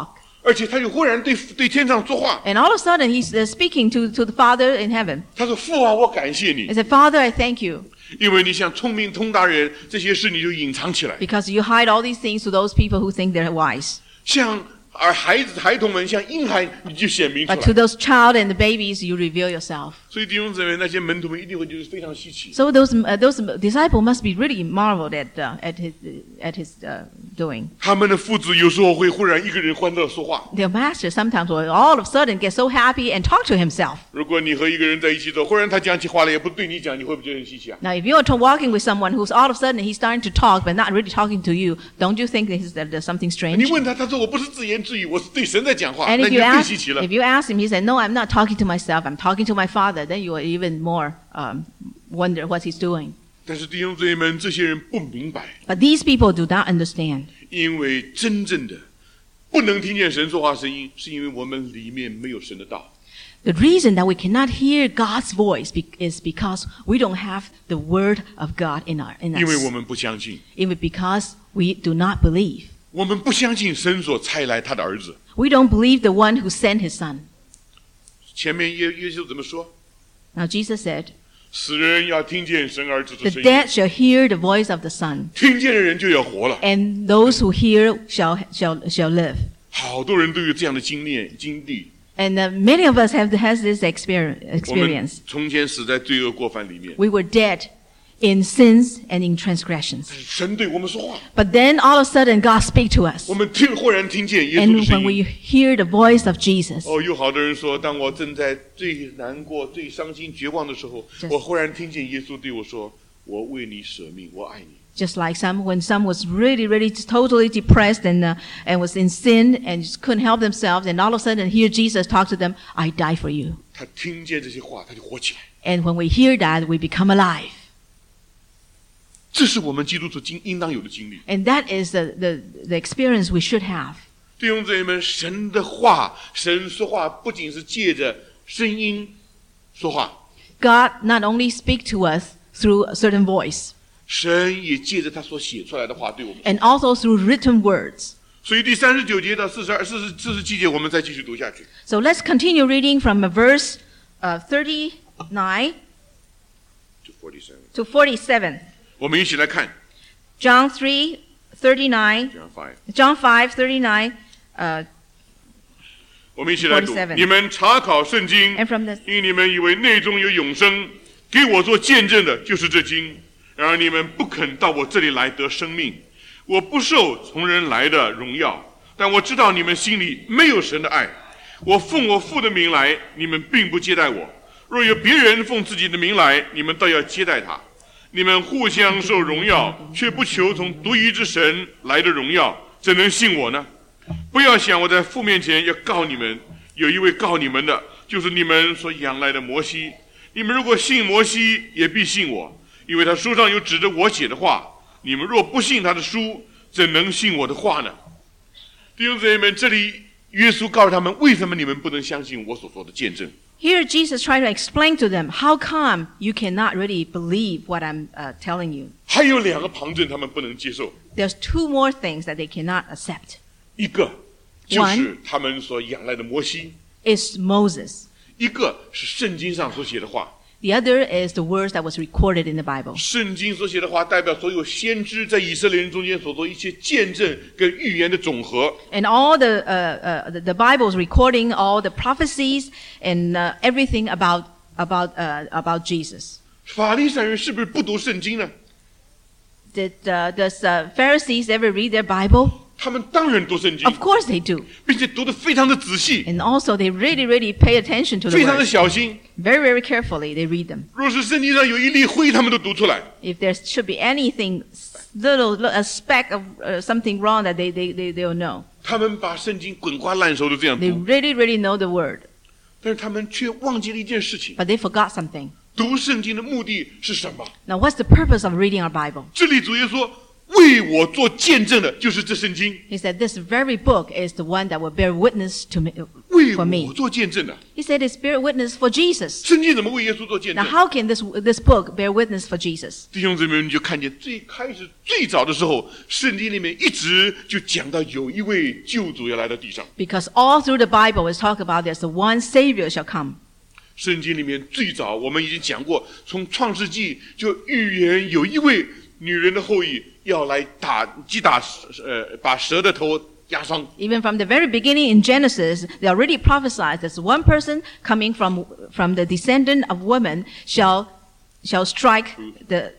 而且他就忽然对对天上说话。 And all of a sudden, he's uh, speaking to, to the Father in heaven. 他说：“父啊，我感谢你， He said, Father, I thank you 因为你像聪明通达人，这些事你就隐藏起来。 because you hide all these things to those people who think they're wise. 像而孩子孩童们，像婴孩，你就显明出 But to 来。 those child and the babies, you reveal yourself. 所以弟兄姊妹，那些门徒们一定会觉得非常稀奇。 So those uh, those disciples must be really marveled at uh, at his at his uh, doing. 他们的父子有时候会忽然一个人欢乐说话。 Their master sometimes will all of a sudden get so happy and talk to himself. 如果你和一个人在一起的时候，忽然他讲起话来也不对你讲，你会不会觉得很稀奇啊？ Now, if you're to walking with someone who's all of a sudden he's starting to talk but not really talking to you, don't you think this is, that there's something 你 strange? 问他，他说我不是自言自语，我是对神在讲话， And 那 if 你 you 就更 ask 稀奇了 if。you ask him, he said, "No, I'm not talking to myself. I'm talking to my Father." Then you will even more um, wonder what he's doing. 但是弟兄姊妹们，这些人不明白， But these people do not understand. 因为真正的不能听见神说话声音，是因为我们里面没有神的道。 The reason that we cannot hear God's voice be- is because we don't have the word of God in our in 因为我 us. 们不相信， Even because we do not believe. 我们不相信神所差来他的儿子。 We don't believe the one who sent his son. 前面耶耶稣怎么说？ Now Jesus said, 死人要听见神儿子的 "The 声音， dead shall hear the voice of the Son, 听见的人就要活了。 and those who hear shall shall shall live." 好多人都有这样的经验经历。 And uh, many of us have has this exper- 我们 experience. 从前死在罪恶过犯里面， We were dead in sins and in transgressions. 神对我们说话， But then all of a sudden God speaks to us. 我们听忽然听见耶稣的 And 声 when 音。 we hear the voice of Jesus, 哦，有好多人说，当我正在最难过、最伤心、绝望的时候， Just- 我忽然听见耶稣对我说：“我为你舍命，我爱你。” just like some when some was really, really totally depressed and uh, and was in sin and just couldn't help themselves, and all of a sudden hear Jesus talk to them, "I die for you." 他听见这些话，他就活起来。 And when we hear that, we become alive. 这是我们基督徒经应当有的经历。 And that is the, the, the experience we should have. 弟兄姊妹们，神的话，神说话不仅是借着声音说话， God not only speak to us through a certain voice, 神也借着他所写出来的话对我们。 and also through written words. 所以第三十九节到四十二、四十、四十七节，我们再继续读下去。 So let's continue reading from uh, verse uh, thirty-nine to forty-seven， to forty-seven. 我们一起来看 John three thirty-nine, John five， John five thirty-nine, uh, 我们一起来读。 forty-seven 你们查考圣经， and from the 因为你们以为内中有永生，给我做见证的就是这经。然而你们不肯到我这里来得生命。我不受从人来的荣耀，但我知道你们心里没有神的爱。我奉我父的名来，你们并不接待我。若有别人奉自己的名来，你们倒要接待他。你们互相受荣耀，却不求从独一之神来的荣耀，怎能信我呢？不要想我在父面前要告你们，有一位告你们的，就是你们所仰赖的摩西。你们如果信摩西，也必信我，因为他书上有指着我写的话。你们若不信他的书，怎能信我的话呢？弟兄姊妹们，这里耶稣告诉他们，为什么你们不能相信我所说的见证？ Here Jesus tried to explain to them, how come you cannot really believe what I'm uh, telling you? 还有两个旁证他们不能接受， There's two more things that they cannot accept. 一个就是他们所仰赖的摩西， It's Moses. 一个是圣经上所写的话。 The other is the words that was recorded in the Bible. 圣经所写的话，代表所有先知在以色列人中间所做一切见证跟预言的总和。 And all the, uh, uh, the, the Bible is recording all the prophecies and uh, everything about, about, uh, about Jesus. 法利赛人是不是不读圣经呢？ Did, uh, does uh, Pharisees ever read their Bible? 他们当然读圣经， Of course they do. 并且读得非常的仔细， And also they really, really pay attention to the 非常的 words. 小心。 Very, very carefully they read them. 若是圣经上有一粒灰，他们都读出来。 If there should be anything, little, a speck of uh, something wrong that they, they, they, they'll know. 他们把圣经滚瓜烂熟的这样 They 读， really, really know the word. 但是他们却忘记了一件事情： But they forgot something. 读圣经的目的是什么？ Now what's the purpose of reading our Bible? 这里主耶稣说：“为我做见证的，就是这圣经。 He said this very book is the one that will bear witness to me, 为 for me. 我做见证的。 He said it's bear witness for Jesus. 圣经怎么为耶稣做见 Now, 证？ how can this this book bear witness for Jesus? 弟兄姊妹，你就看见最开始最早的时候，圣经里面一直就讲到有一位救主要来到地上。 Because all through the Bible is talk about there's the one Savior shall come. 圣经里面最早我们已经讲过，从创世纪就预言有一位女人的后裔要来打击打呃把蛇的头压伤。 Even from the very beginning in Genesis, they already prophesied that one person coming from from the descendant of woman shall shall strike the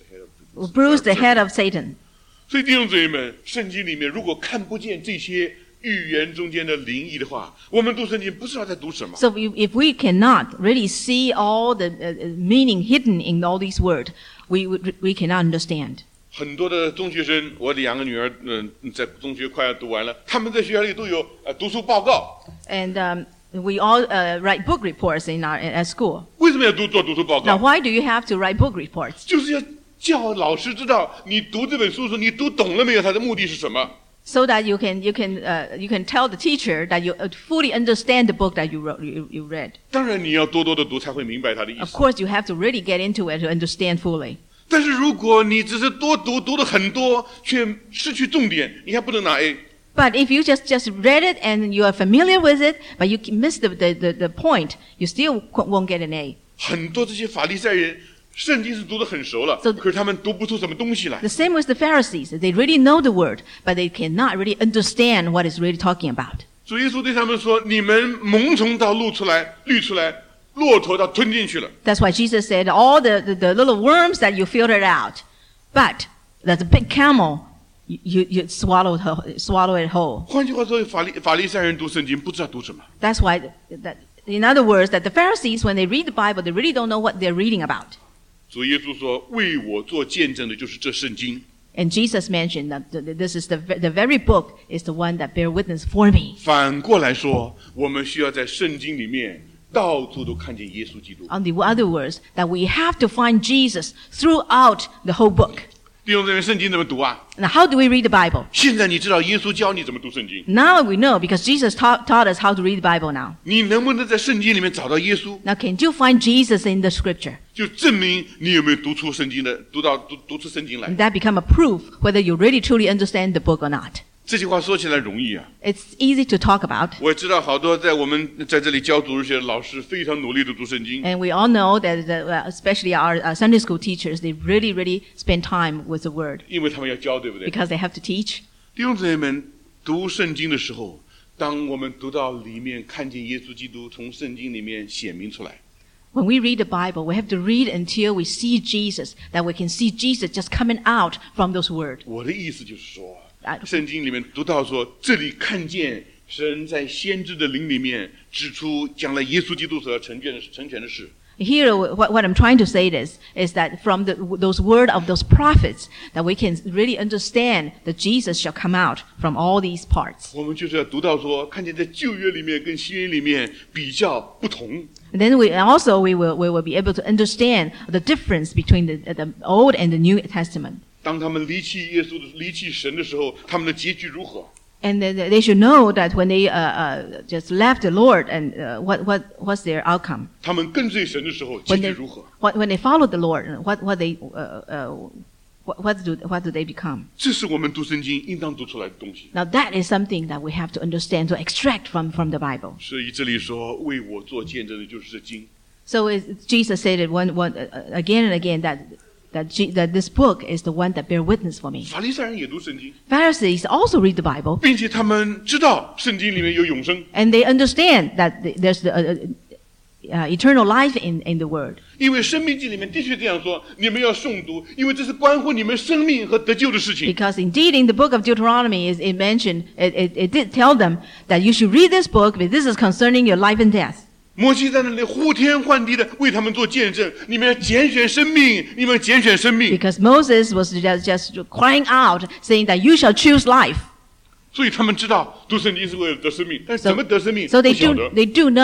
bruise the head of Satan. 所以弟兄姊妹们，圣经里面如果看不见这些预言中间的灵异的话，我们读圣经不知道在读什么。 So if, if we cannot really see all the uh, meaning hidden in all these words, we would, we cannot understand. 很多的中学生，我两个女儿，嗯、呃，在中学快要读完了，他们在学校里都有呃读书报告。 And um, we all uh, write book reports in our at school. 为什么要读做读书报 Now, 告？ why do you have to write book reports? 就是要叫老师知道你读这本书的时候，你读懂了没有？它的目的是什么？ So that you can you can uh, you can tell the teacher that you uh, fully understand the book that you wrote you, you read. 当然你要多多的读，才会明白它的意 Of 思。 course, you have to really get into it to understand fully. 但是如果你只是多读，读的很多，却失去重点，你还不能拿 A。 But if you just, just read it and you are familiar with it, but you miss the, the, the, the point, you still won't get an A. 很多这些法利赛人，圣经是读得很熟了， So- 可是他们读不出什么东西来。 The same with the Pharisees. They really know the word, but they cannot really understand what it's really talking about. 主耶稣对他们说：“你们蒙虫到露出来，滤出来，骆驼到吞进去了。 That's why Jesus said, all the, the, the little worms that you filtered out, but there's a big camel, you, you, you swallow, it, swallow it whole. 换句话说，法利法利赛人读圣经不知道读什么。 That's why, that, in other words, that the Pharisees, when they read the Bible, they really don't know what they're reading about. 主耶稣说：“为我做见证的就是这圣经。 And Jesus mentioned that th- th- this is the, the very book is the one that bear witness for me. 反过来说，我们需要在圣经里面到处都看见耶稣基督。 On the other words, that we have to find Jesus throughout the whole book. 弟兄姊妹，圣经怎么读啊？ Now, how do we read the Bible? 现在你知道耶稣教你怎么读圣经， Now we know because Jesus taught, taught us how to read the Bible now. 你能不能在圣经里面找到耶稣， Now, can you find Jesus in the scripture? 就证明你有没有读出圣经的，读到读读出圣经来 And。that become a proof whether you really truly understand the book or not. 这句话说起来容易啊， It's easy to talk about. 我也知道好多在我们在这里教主日学的老师非常努力的读圣经， And we all know that, the, uh, especially our uh, Sunday school teachers, they really, really spend time with the Word 因为他们要教，对不对？ because they have to teach. 弟兄姊妹们，读圣经的时候，当我们读到里面，看见耶稣基督从圣经里面显明出来， When we read the Bible, we have to read until we see Jesus, that we can see Jesus just coming out from those words. 我的意思就是说， I- 圣经里面读到说，这里看见神在先知的灵里面指出将来耶稣基督所要成全的成全的事。 Here, what, what I'm trying to say is, is that from the, those words of those prophets, that we can really understand that Jesus shall come out from all these parts. 我们就是要读到说，看见在旧约里面跟新约里面比较不同。 And then we also we will we will be able to understand the difference between the, the Old and the New Testament. 当他们离弃耶稣的、离弃神的时候，他们的结局如何？ And then they should know that when they uh, uh, just left the Lord, and uh, what what what's their outcome? 他们跟随神的时候，结 When 局 they 如何？ what, when they follow the Lord, what what they uh, uh, what, what do what do they become? 这是我们读圣经应当读出来的东西。 Now that is something that we have to understand to extract from from the Bible. 所以这里说为我做见证的就是这经。 So it, Jesus said it one one uh, again and again that. That, G, that this book is the one that bear witness for me. 法利赛人也读圣经， Pharisees also read the Bible, 并且他们知道圣经里面有永生， and they understand that the- there's the, uh, uh, eternal life in, in the Word. 因为生命记里面的确这样说，你们要诵读，因为这是关乎你们生命和得救的事情。 Because indeed in the book of Deuteronomy, is it mentioned, it, it, it did tell them that you should read this book, but this is concerning your life and death. 摩西在那里呼天唤地的为他们做见证，你们要拣选生命，你们拣选生命。 Because Moses was just, just crying out, saying that you shall choose life. 所以他们知道读圣经是为了得生命，但是 So, 怎么得生命 so 不 they 晓 do, 得。 they do know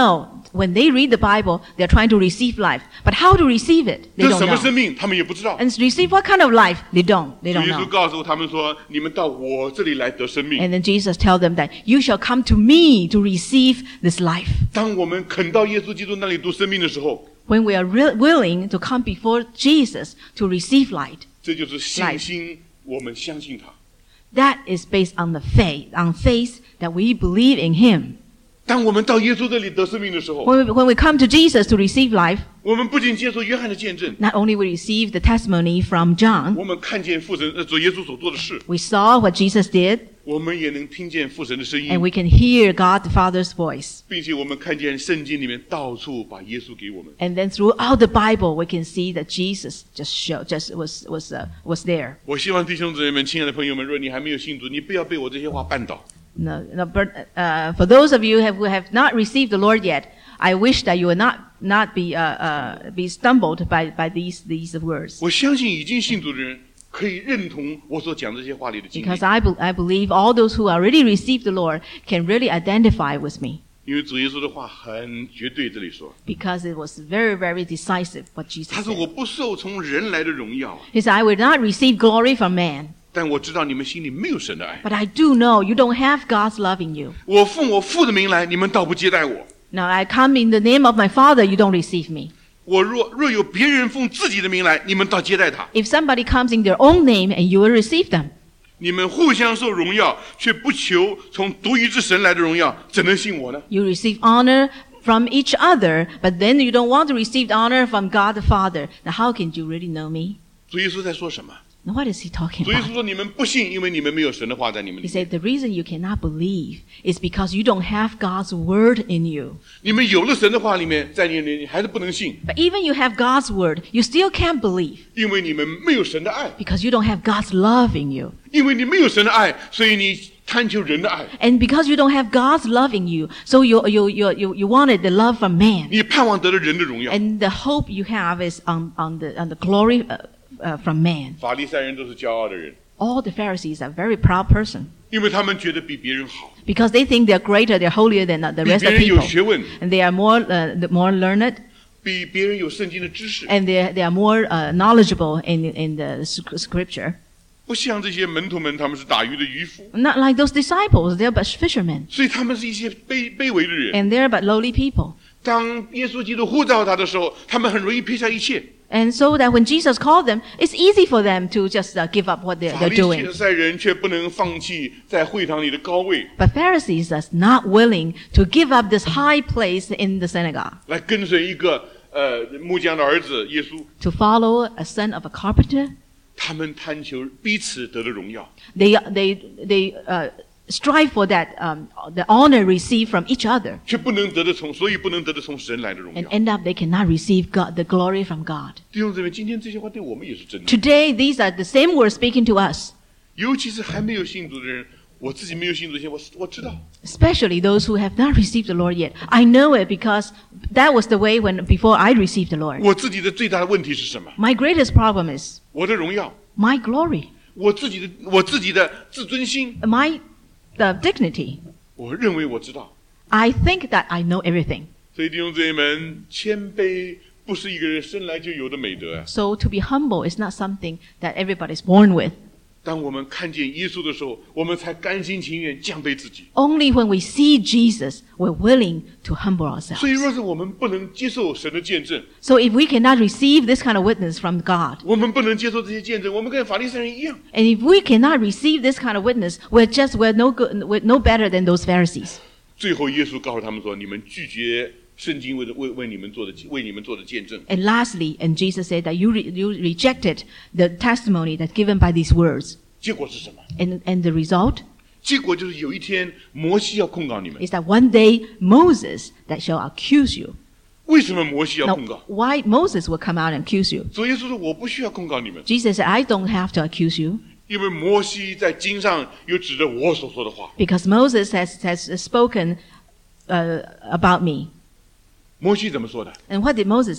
when they read the Bible, they're trying to receive life. But how to receive it, they 这 don't 什么 know. 生命，他们也不知道。 And receive what kind of life? They don't. They 主 don't 耶稣 know. 告诉他们说：“你们到我这里来得生命。 And then Jesus tells them that you shall come to me to receive this life. ” 当我们肯到耶稣基督那里得生命的时候， When we are re- willing to come before Jesus to receive light, 这就是信心。我们相信他。 that is based on the faith, on faith that we believe in Him. 当我们到耶稣这里得生命的时候， When we, when we come to Jesus to receive life, 我们不仅接受约翰的见证， not only we receive the testimony from John, 我们看见父神呃主耶稣所做的事， we saw what Jesus did, 我们也能听见父神的声 and 音， we can hear God the Father's voice. 并且我们看见圣经里面到处把耶稣给我们。 And then throughout the Bible, we can see that Jesus just showed, just was was uh, was there. 我希望弟兄姊妹们、亲爱的朋友们，若你还没有信主，你不要被我这些话绊倒。 No, no, but uh, for those of you have, who have not received the Lord yet, I wish that you would not not be uh, uh, be stumbled by by these these words. 我相信已经信主的人可以认同我所讲这些话里的经历， Because I, be, I believe all those who already received the Lord can really identify with me. 因为主耶稣的话很绝对。这里说， Because it was very, very decisive what Jesus 他说：“我 said. 不受从人来的荣耀， He said, I will not receive glory from man, 但我知道你们心里没有神的爱。 but I do know you don't have God's love in you. 我奉我父的名来，你们倒不接待我。 Now I come in the name of my Father, you don't receive me. 我若若有别人奉自己的名来，你们倒接待他。 If somebody comes in their own name and you will receive them. 你们互相受荣耀，却不求从独一之神来的荣耀，怎能信我呢？” You receive honor from each other, but then you don't want to receive honor from God the Father. Now how can you really know me? 主耶稣在说什么？ Now what is he talking 主耶 about? 稣说：“你们不信，因为你们没有神的话在你们 He 里面。 said the reason you cannot believe is because you don't have God's word in you. 你们有了神的话里面，在你里面，你还是不能信， But even you have God's word, you still can't believe 因为你们没有神的爱。 because you don't have God's love in you. 因为你没有神的爱，所以你贪求人的爱， And because you don't have God's love in you, so you, you, you, you, you wanted the love from man. 你盼望得了人的荣耀。 And the hope you have is on, on, the, on the glory uh, uh, from man. 法利赛人都是骄傲的人， All the Pharisees are very proud person 因为他们觉得比别人好， because they think they're greater, they're holier than the 比 rest 别 of 人有 people. 学问， And they are more, uh, the- more learned, 比别人有圣经的知识。 and they, they are more uh, knowledgeable in, in the sc- scripture. 不像这些门徒们，他们是打鱼的渔夫， Not like those disciples, they're but fishermen. 所以他们是一些卑卑微的人。 And they're but lowly people. 当耶稣基督呼召他的时候，他们很容易撇下一切。 And so that when Jesus called them, it's easy for them to just uh, give up what they're, 法 they're 利 doing. 赛人却不能放弃在会堂里的高位， But Pharisees are not willing to give up this high place in the synagogue 来跟随一个呃木匠的儿子耶稣。 to follow a son of a carpenter. 他们贪求彼此得的荣耀， They, they, they uh, strive for that, um, the honor received from each other. 却不能得的从，所以不能得的从神来的荣 And 耀。 end up they cannot receive God, the glory from God. 弟兄姊妹，今天这些话对我们也是真的， Today, these are the same words speaking to us, 尤其是还没有信主的人。我自己没有信主之前，我我知道， especially those who have not received the Lord yet. I know it because that was the way when before I received the Lord. 我自己的最大的问题是什么？ My greatest problem is 我的荣耀， my glory, 我自己的我自己的自尊心， my the dignity. 我认为我知道。 I think that I know everything. 所以弟兄姊妹们，谦卑不是一个人生来就有的美德啊。 So to be humble is not something that everybody is born with. 当我们看见耶稣的时候，我们才甘心情愿降卑自己。 Only when we see Jesus, we're willing to humble 所以， ourselves. 若是我们不能接受神的见证， So if we cannot receive this kind of witness from God, 我们不能接受这些见证，我们跟法利赛人一样。 and if we cannot receive this kind of witness, we're just we're no good, we're no better than those Pharisees. 最后，耶稣告诉他们说：“你们拒绝圣经为为为你们做的为你们做的见证。 And lastly, and Jesus said that you re, you rejected the testimony that's given by these words. 结果是什么？ And and the result 结果就是有一天摩西要控告你们。 is that one day Moses that shall accuse you. 为什么摩西要 Now, 控告？ why Moses will come out and accuse you? 主耶稣说：“我不需要控告你们， Jesus said, I don't have to accuse you 因为摩西在经上有指着我所说的话。 because Moses has has spoken uh, about me. 摩西怎么说的？ And what did Moses say?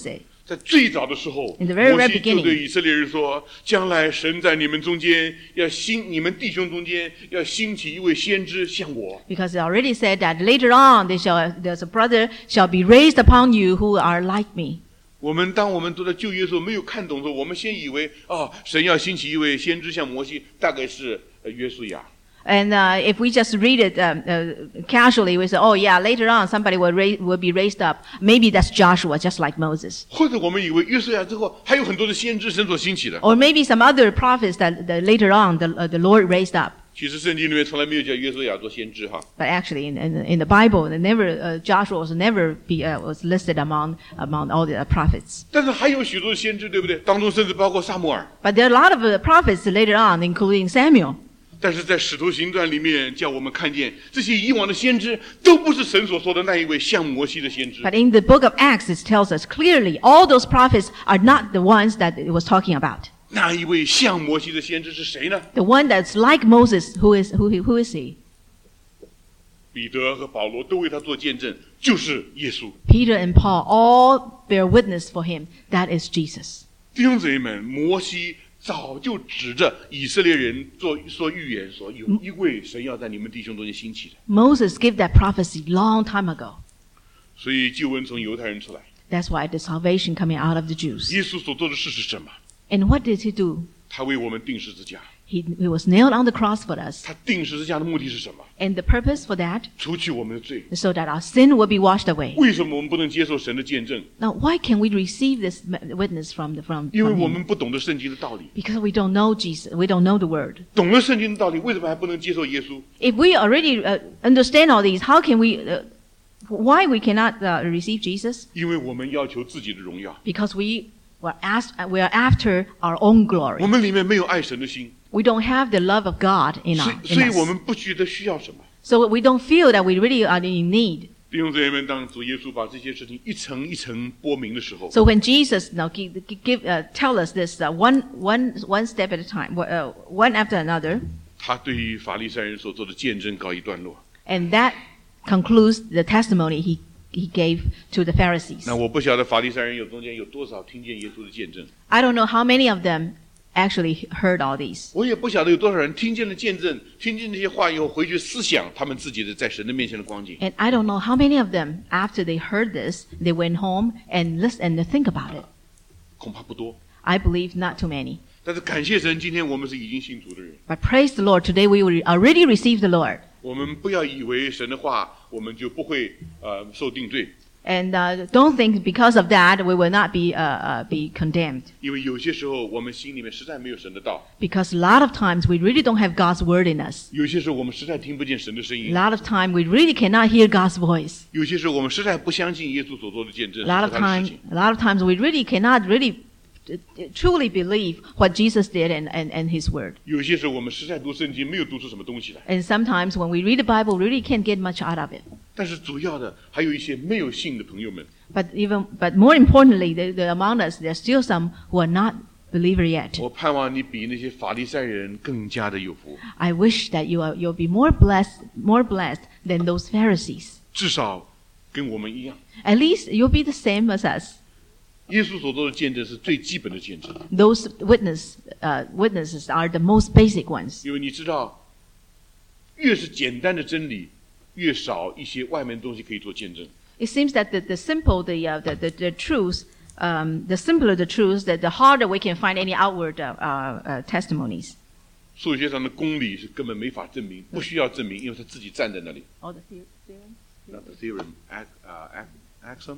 在最早的时候， In the very, 摩 very 西就 beginning. 对以色列人说：“将来神在你们中间要兴，你们弟兄中间要兴起一位先知像我。” Because it already said that later on they shall, there's a brother shall be raised upon you who are like me. 我们当我们读到旧约的时候，没有看懂的时候，我们先以为啊，神要兴起一位先知像摩西，大概是呃约书亚。 And uh, if we just read it um, uh, casually, we say, oh yeah, later on somebody will, ra- will be raised up. Maybe that's Joshua, just like Moses. 或者我们以为约书亚之后还有很多的先知神所兴起的。 Or maybe some other prophets that, that later on the, uh, the Lord raised up. 其实圣经里面从来没有叫约书亚做先知哈。 But actually, in, in, in the Bible, they never, uh, Joshua was never be, uh, was listed among, among all the uh, prophets. 但是还有许多的先知，对不对？当中甚至包括撒母耳。 But there are a lot of uh, prophets later on, including Samuel. 但是在使徒行传里面，叫我们看见这些以往的先知都不是神所说的那一位像摩西的先知。 But in the book of Acts, it tells us clearly all those prophets are not the ones that it was talking about. 那一位像摩西的先知是谁呢？ The one that's like Moses, who is, who, who is he? 彼得和保罗都为他做见证，就是耶稣。 Peter and Paul all bear witness for him. That is Jesus. 弟兄姊妹们，摩西早就指着以色列人做说预言，说有一位神要在你们弟兄中间兴起的。 Moses gave that prophecy long time ago. 所以救恩从犹太人出来。 That's why the salvation coming out of the Jews. 耶稣所做的事是什么？ And what did he do? 他为我们钉十字架。 He, he was nailed on the cross for us. 他钉十字架的目的是什么？ And the purpose for that, 除去我们的罪。 so that our sin will be washed away. 为什么我们不能接受神的见证？ Now, why can we receive this witness from, the, from, 因为 from 我 him? 们不懂得圣经的道理。 Because we don't know Jesus. We don't know the word. 懂了圣经的道理，为什么还不能接受耶稣？ If we already uh, understand all these, how can we, uh, why we cannot uh, receive Jesus? 因为我们要求自己的荣耀， Because we were asked, we are after our own 我 glory. 们里面没有爱神的心， We don't have the love of God in, 所 our, 以所以 in 我 us. 们不觉得需要什么。 So we don't feel that we really are in need. 弟兄姊妹们，当主耶稣把这些事情一层一层拨明的时候， So when Jesus now give, give uh, tell us this uh, one, one, one step at a time, uh, one after another, 他对于法利赛人所做的见证告一段落。 and that concludes the testimony he, he gave to the Pharisees. 那我不晓得法利赛人有中间有多少听见耶稣的见证， I don't know how many of them actually heard all these. 我也不晓得有多少人听见了见证，听见这些话以后回去思想他们自己的在神的面前的光景。 And I don't know how many of them, after they heard this, they went home and listen and think about it. 恐怕不多。 I believe not too many. 但是感谢神，今天我们是已经信主的人， But praise the Lord, today we already received the Lord. 我们不要以为神的话我们就不会呃受定罪， And uh, don't think because of that we will not be, uh, uh, be condemned. 因为有些时候我们心里面实在没有神的道， Because a lot of times we really don't have God's word in us. 有些时候我们实在听不见神的声 A 音， lot of time we really cannot hear God's voice. 有些时候我们实在不相信耶稣所做的见证 A 是 lot 他 of 的 time, 事情。 a lot of times we really cannot really uh, truly believe what Jesus did and, and, and His word. 有些时候我们实在读圣经没有读出什么东西来， And sometimes when we read the Bible, we really can't get much out of it. 但是主要的还有一些没有信的朋友们， But even, but more importantly, the, the among us, there's still some who are not believer yet. 我盼望你比那些法利赛人更加的有福， I wish that you are, you'll be more blessed, more blessed than those Pharisees. 至少跟我们一样。 At least you'll be the same as us. 耶稣所做的见证是最基本的见证， Those witness, uh, witnesses are the most basic ones. 因为你知道，越是简单的真理，越少一些外面的东西可以做见证。 It seems that the, the simple, the, uh, the, the, the truths, um, the simpler the truths, that the harder we can find any outward uh, uh, uh, testimonies. 数学上的公理是根本没法证明，不需要证明，因为他自己站在那里。 Oh, the theorem? Not the theorem, ac, uh, axiom,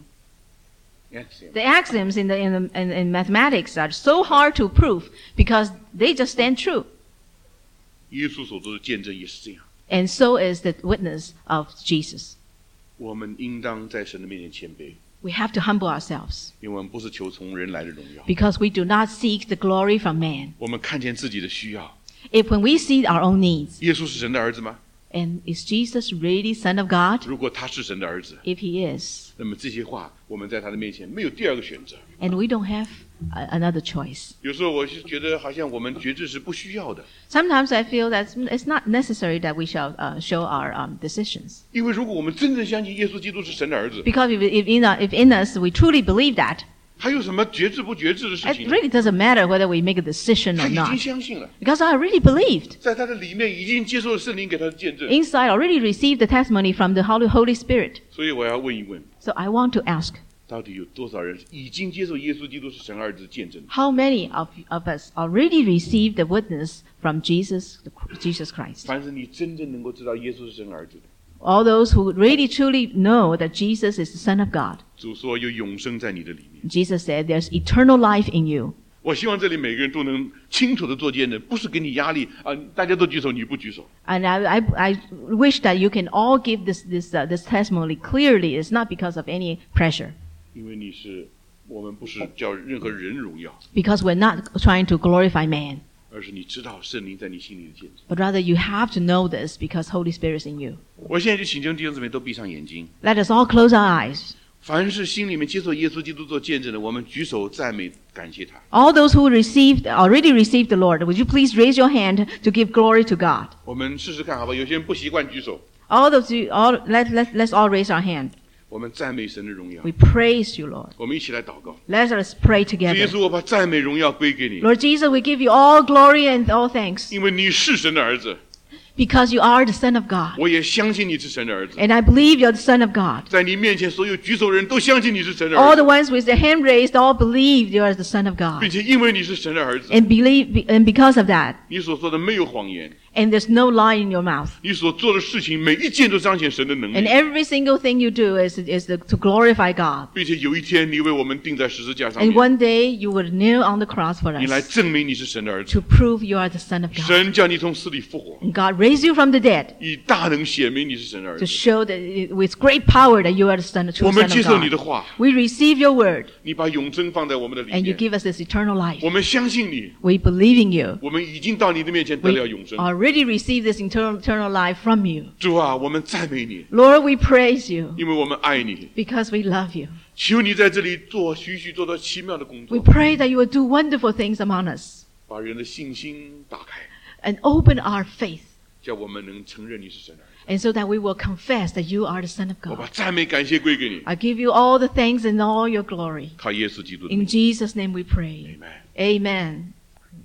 axiom. The axioms in, the, in, the, in, in mathematics are so hard to prove because they just stand true. 耶稣所做的见证也是这样。 And so is the witness of Jesus. 我们应当在神的面前谦卑， We have to humble ourselves 因为我们不是求从人来的荣耀， because we do not seek the glory from man. 我们看见自己的需要。 If when we see our own needs, 耶稣是神的儿子吗？ and is Jesus really Son of God? 如果他是神的儿子， If he is, 那么这些话我们在他的面前没有第二个选择。 and we don't have a, another choice. 有时候我是觉得好像我们觉知是不需要的， Sometimes I feel that it's not necessary that we shall uh, show our um, decisions. 因为如果我们真正相信耶稣基督是神的儿子， Because if, if, in, uh, if in us we truly believe that, 还有什么觉知不觉知的事 It 情？ really doesn't matter whether we make a decision 他 or 已经 not. 相信了， Because I really believed. 在他的里面已经接受了圣灵给他的见证。 Inside, I already received the testimony from the Holy, Holy Spirit. 所以我要问一问， So I want to ask, 到底有多少人已经接受耶稣基督是神儿子的见证？ how many of, of us already received the witness from Jesus, Jesus Christ? 凡是你真正能够知道耶稣是神儿子的， All those who really truly know that Jesus is the Son of God. 主说有永生在你的里面。 Jesus said there's eternal life in you. 我希望这里每个人都能清楚的做见证，不是给你压力啊！大家都举手，你不举手。 And I, I, I wish that you can all give this, this, uh, this testimony clearly. It's not because of any pressure. 因为你是，我们不是叫任何人荣耀， Because we're not trying to glorify man. 而是你知道圣灵在你心里的见证。 But rather you have to know this because Holy Spirit is in you. 我现在就请求弟兄姊妹都闭上眼睛。 Let us all close our eyes. 凡是心里面接受耶稣基督做见证的，我们举手赞美感谢他。 All those who received, already received the Lord, would you please raise your hand to give glory to God? 我们试试看，好吧？有些人不习惯举手， All of you, all, let, let, let's all raise our hand. 我们赞美神的荣耀。 We praise you, Lord. 我们一起来祷告。 Let us pray 主耶 together. 稣，我把赞美荣耀归给你， Lord Jesus, we give you all glory and all thanks 因为你是神的儿子， because you are the Son of God. 我也相信你是神的儿子。 And I believe you're the Son of God. 在你面前，所有举手的人都相信你是神的 All 儿 the 子， ones with their hand raised all believe you are the Son of 并 God. 且因为你是神的儿子， And believe, and because of that, 你所说的没有谎言， and there's no lie in your mouth. 你所做的事情每一件都彰显神的能 And 力， every single thing you do is, is the, to glorify God. 并且有一天你为我们钉在十字架上 And 面， one day you will kneel on the cross for 你来 us 证明你是神的儿子。 to prove you are the Son of God. 神叫你从死里复活， And God raised you from the dead 以大能显明你是神的儿 to 子。 show that it- with great power that you are the son, true 我 Son 们接 of 受你的 God. 话， We receive your word 你把永生放在我们的里 and you 面， give us this eternal life. 我们相信你， We believe in you. 我们已经到你的面前得 We 了永生。 already received this eternal, eternal life from you. 主啊，我们赞美你， Lord, we praise you 因为我们爱你。 because we love you. 求你在这里做许许多多奇妙的工 We 作， pray that you will do wonderful things among us 把人的信心打开， and open our faith, 叫我们能承认你是神的儿子。 and so that we will confess that you are the Son of 我把 God. 赞美感谢归给你， I give you all the thanks and all your glory. 靠耶稣基督的 In 名。 Jesus' name we pray. Amen。 Amen.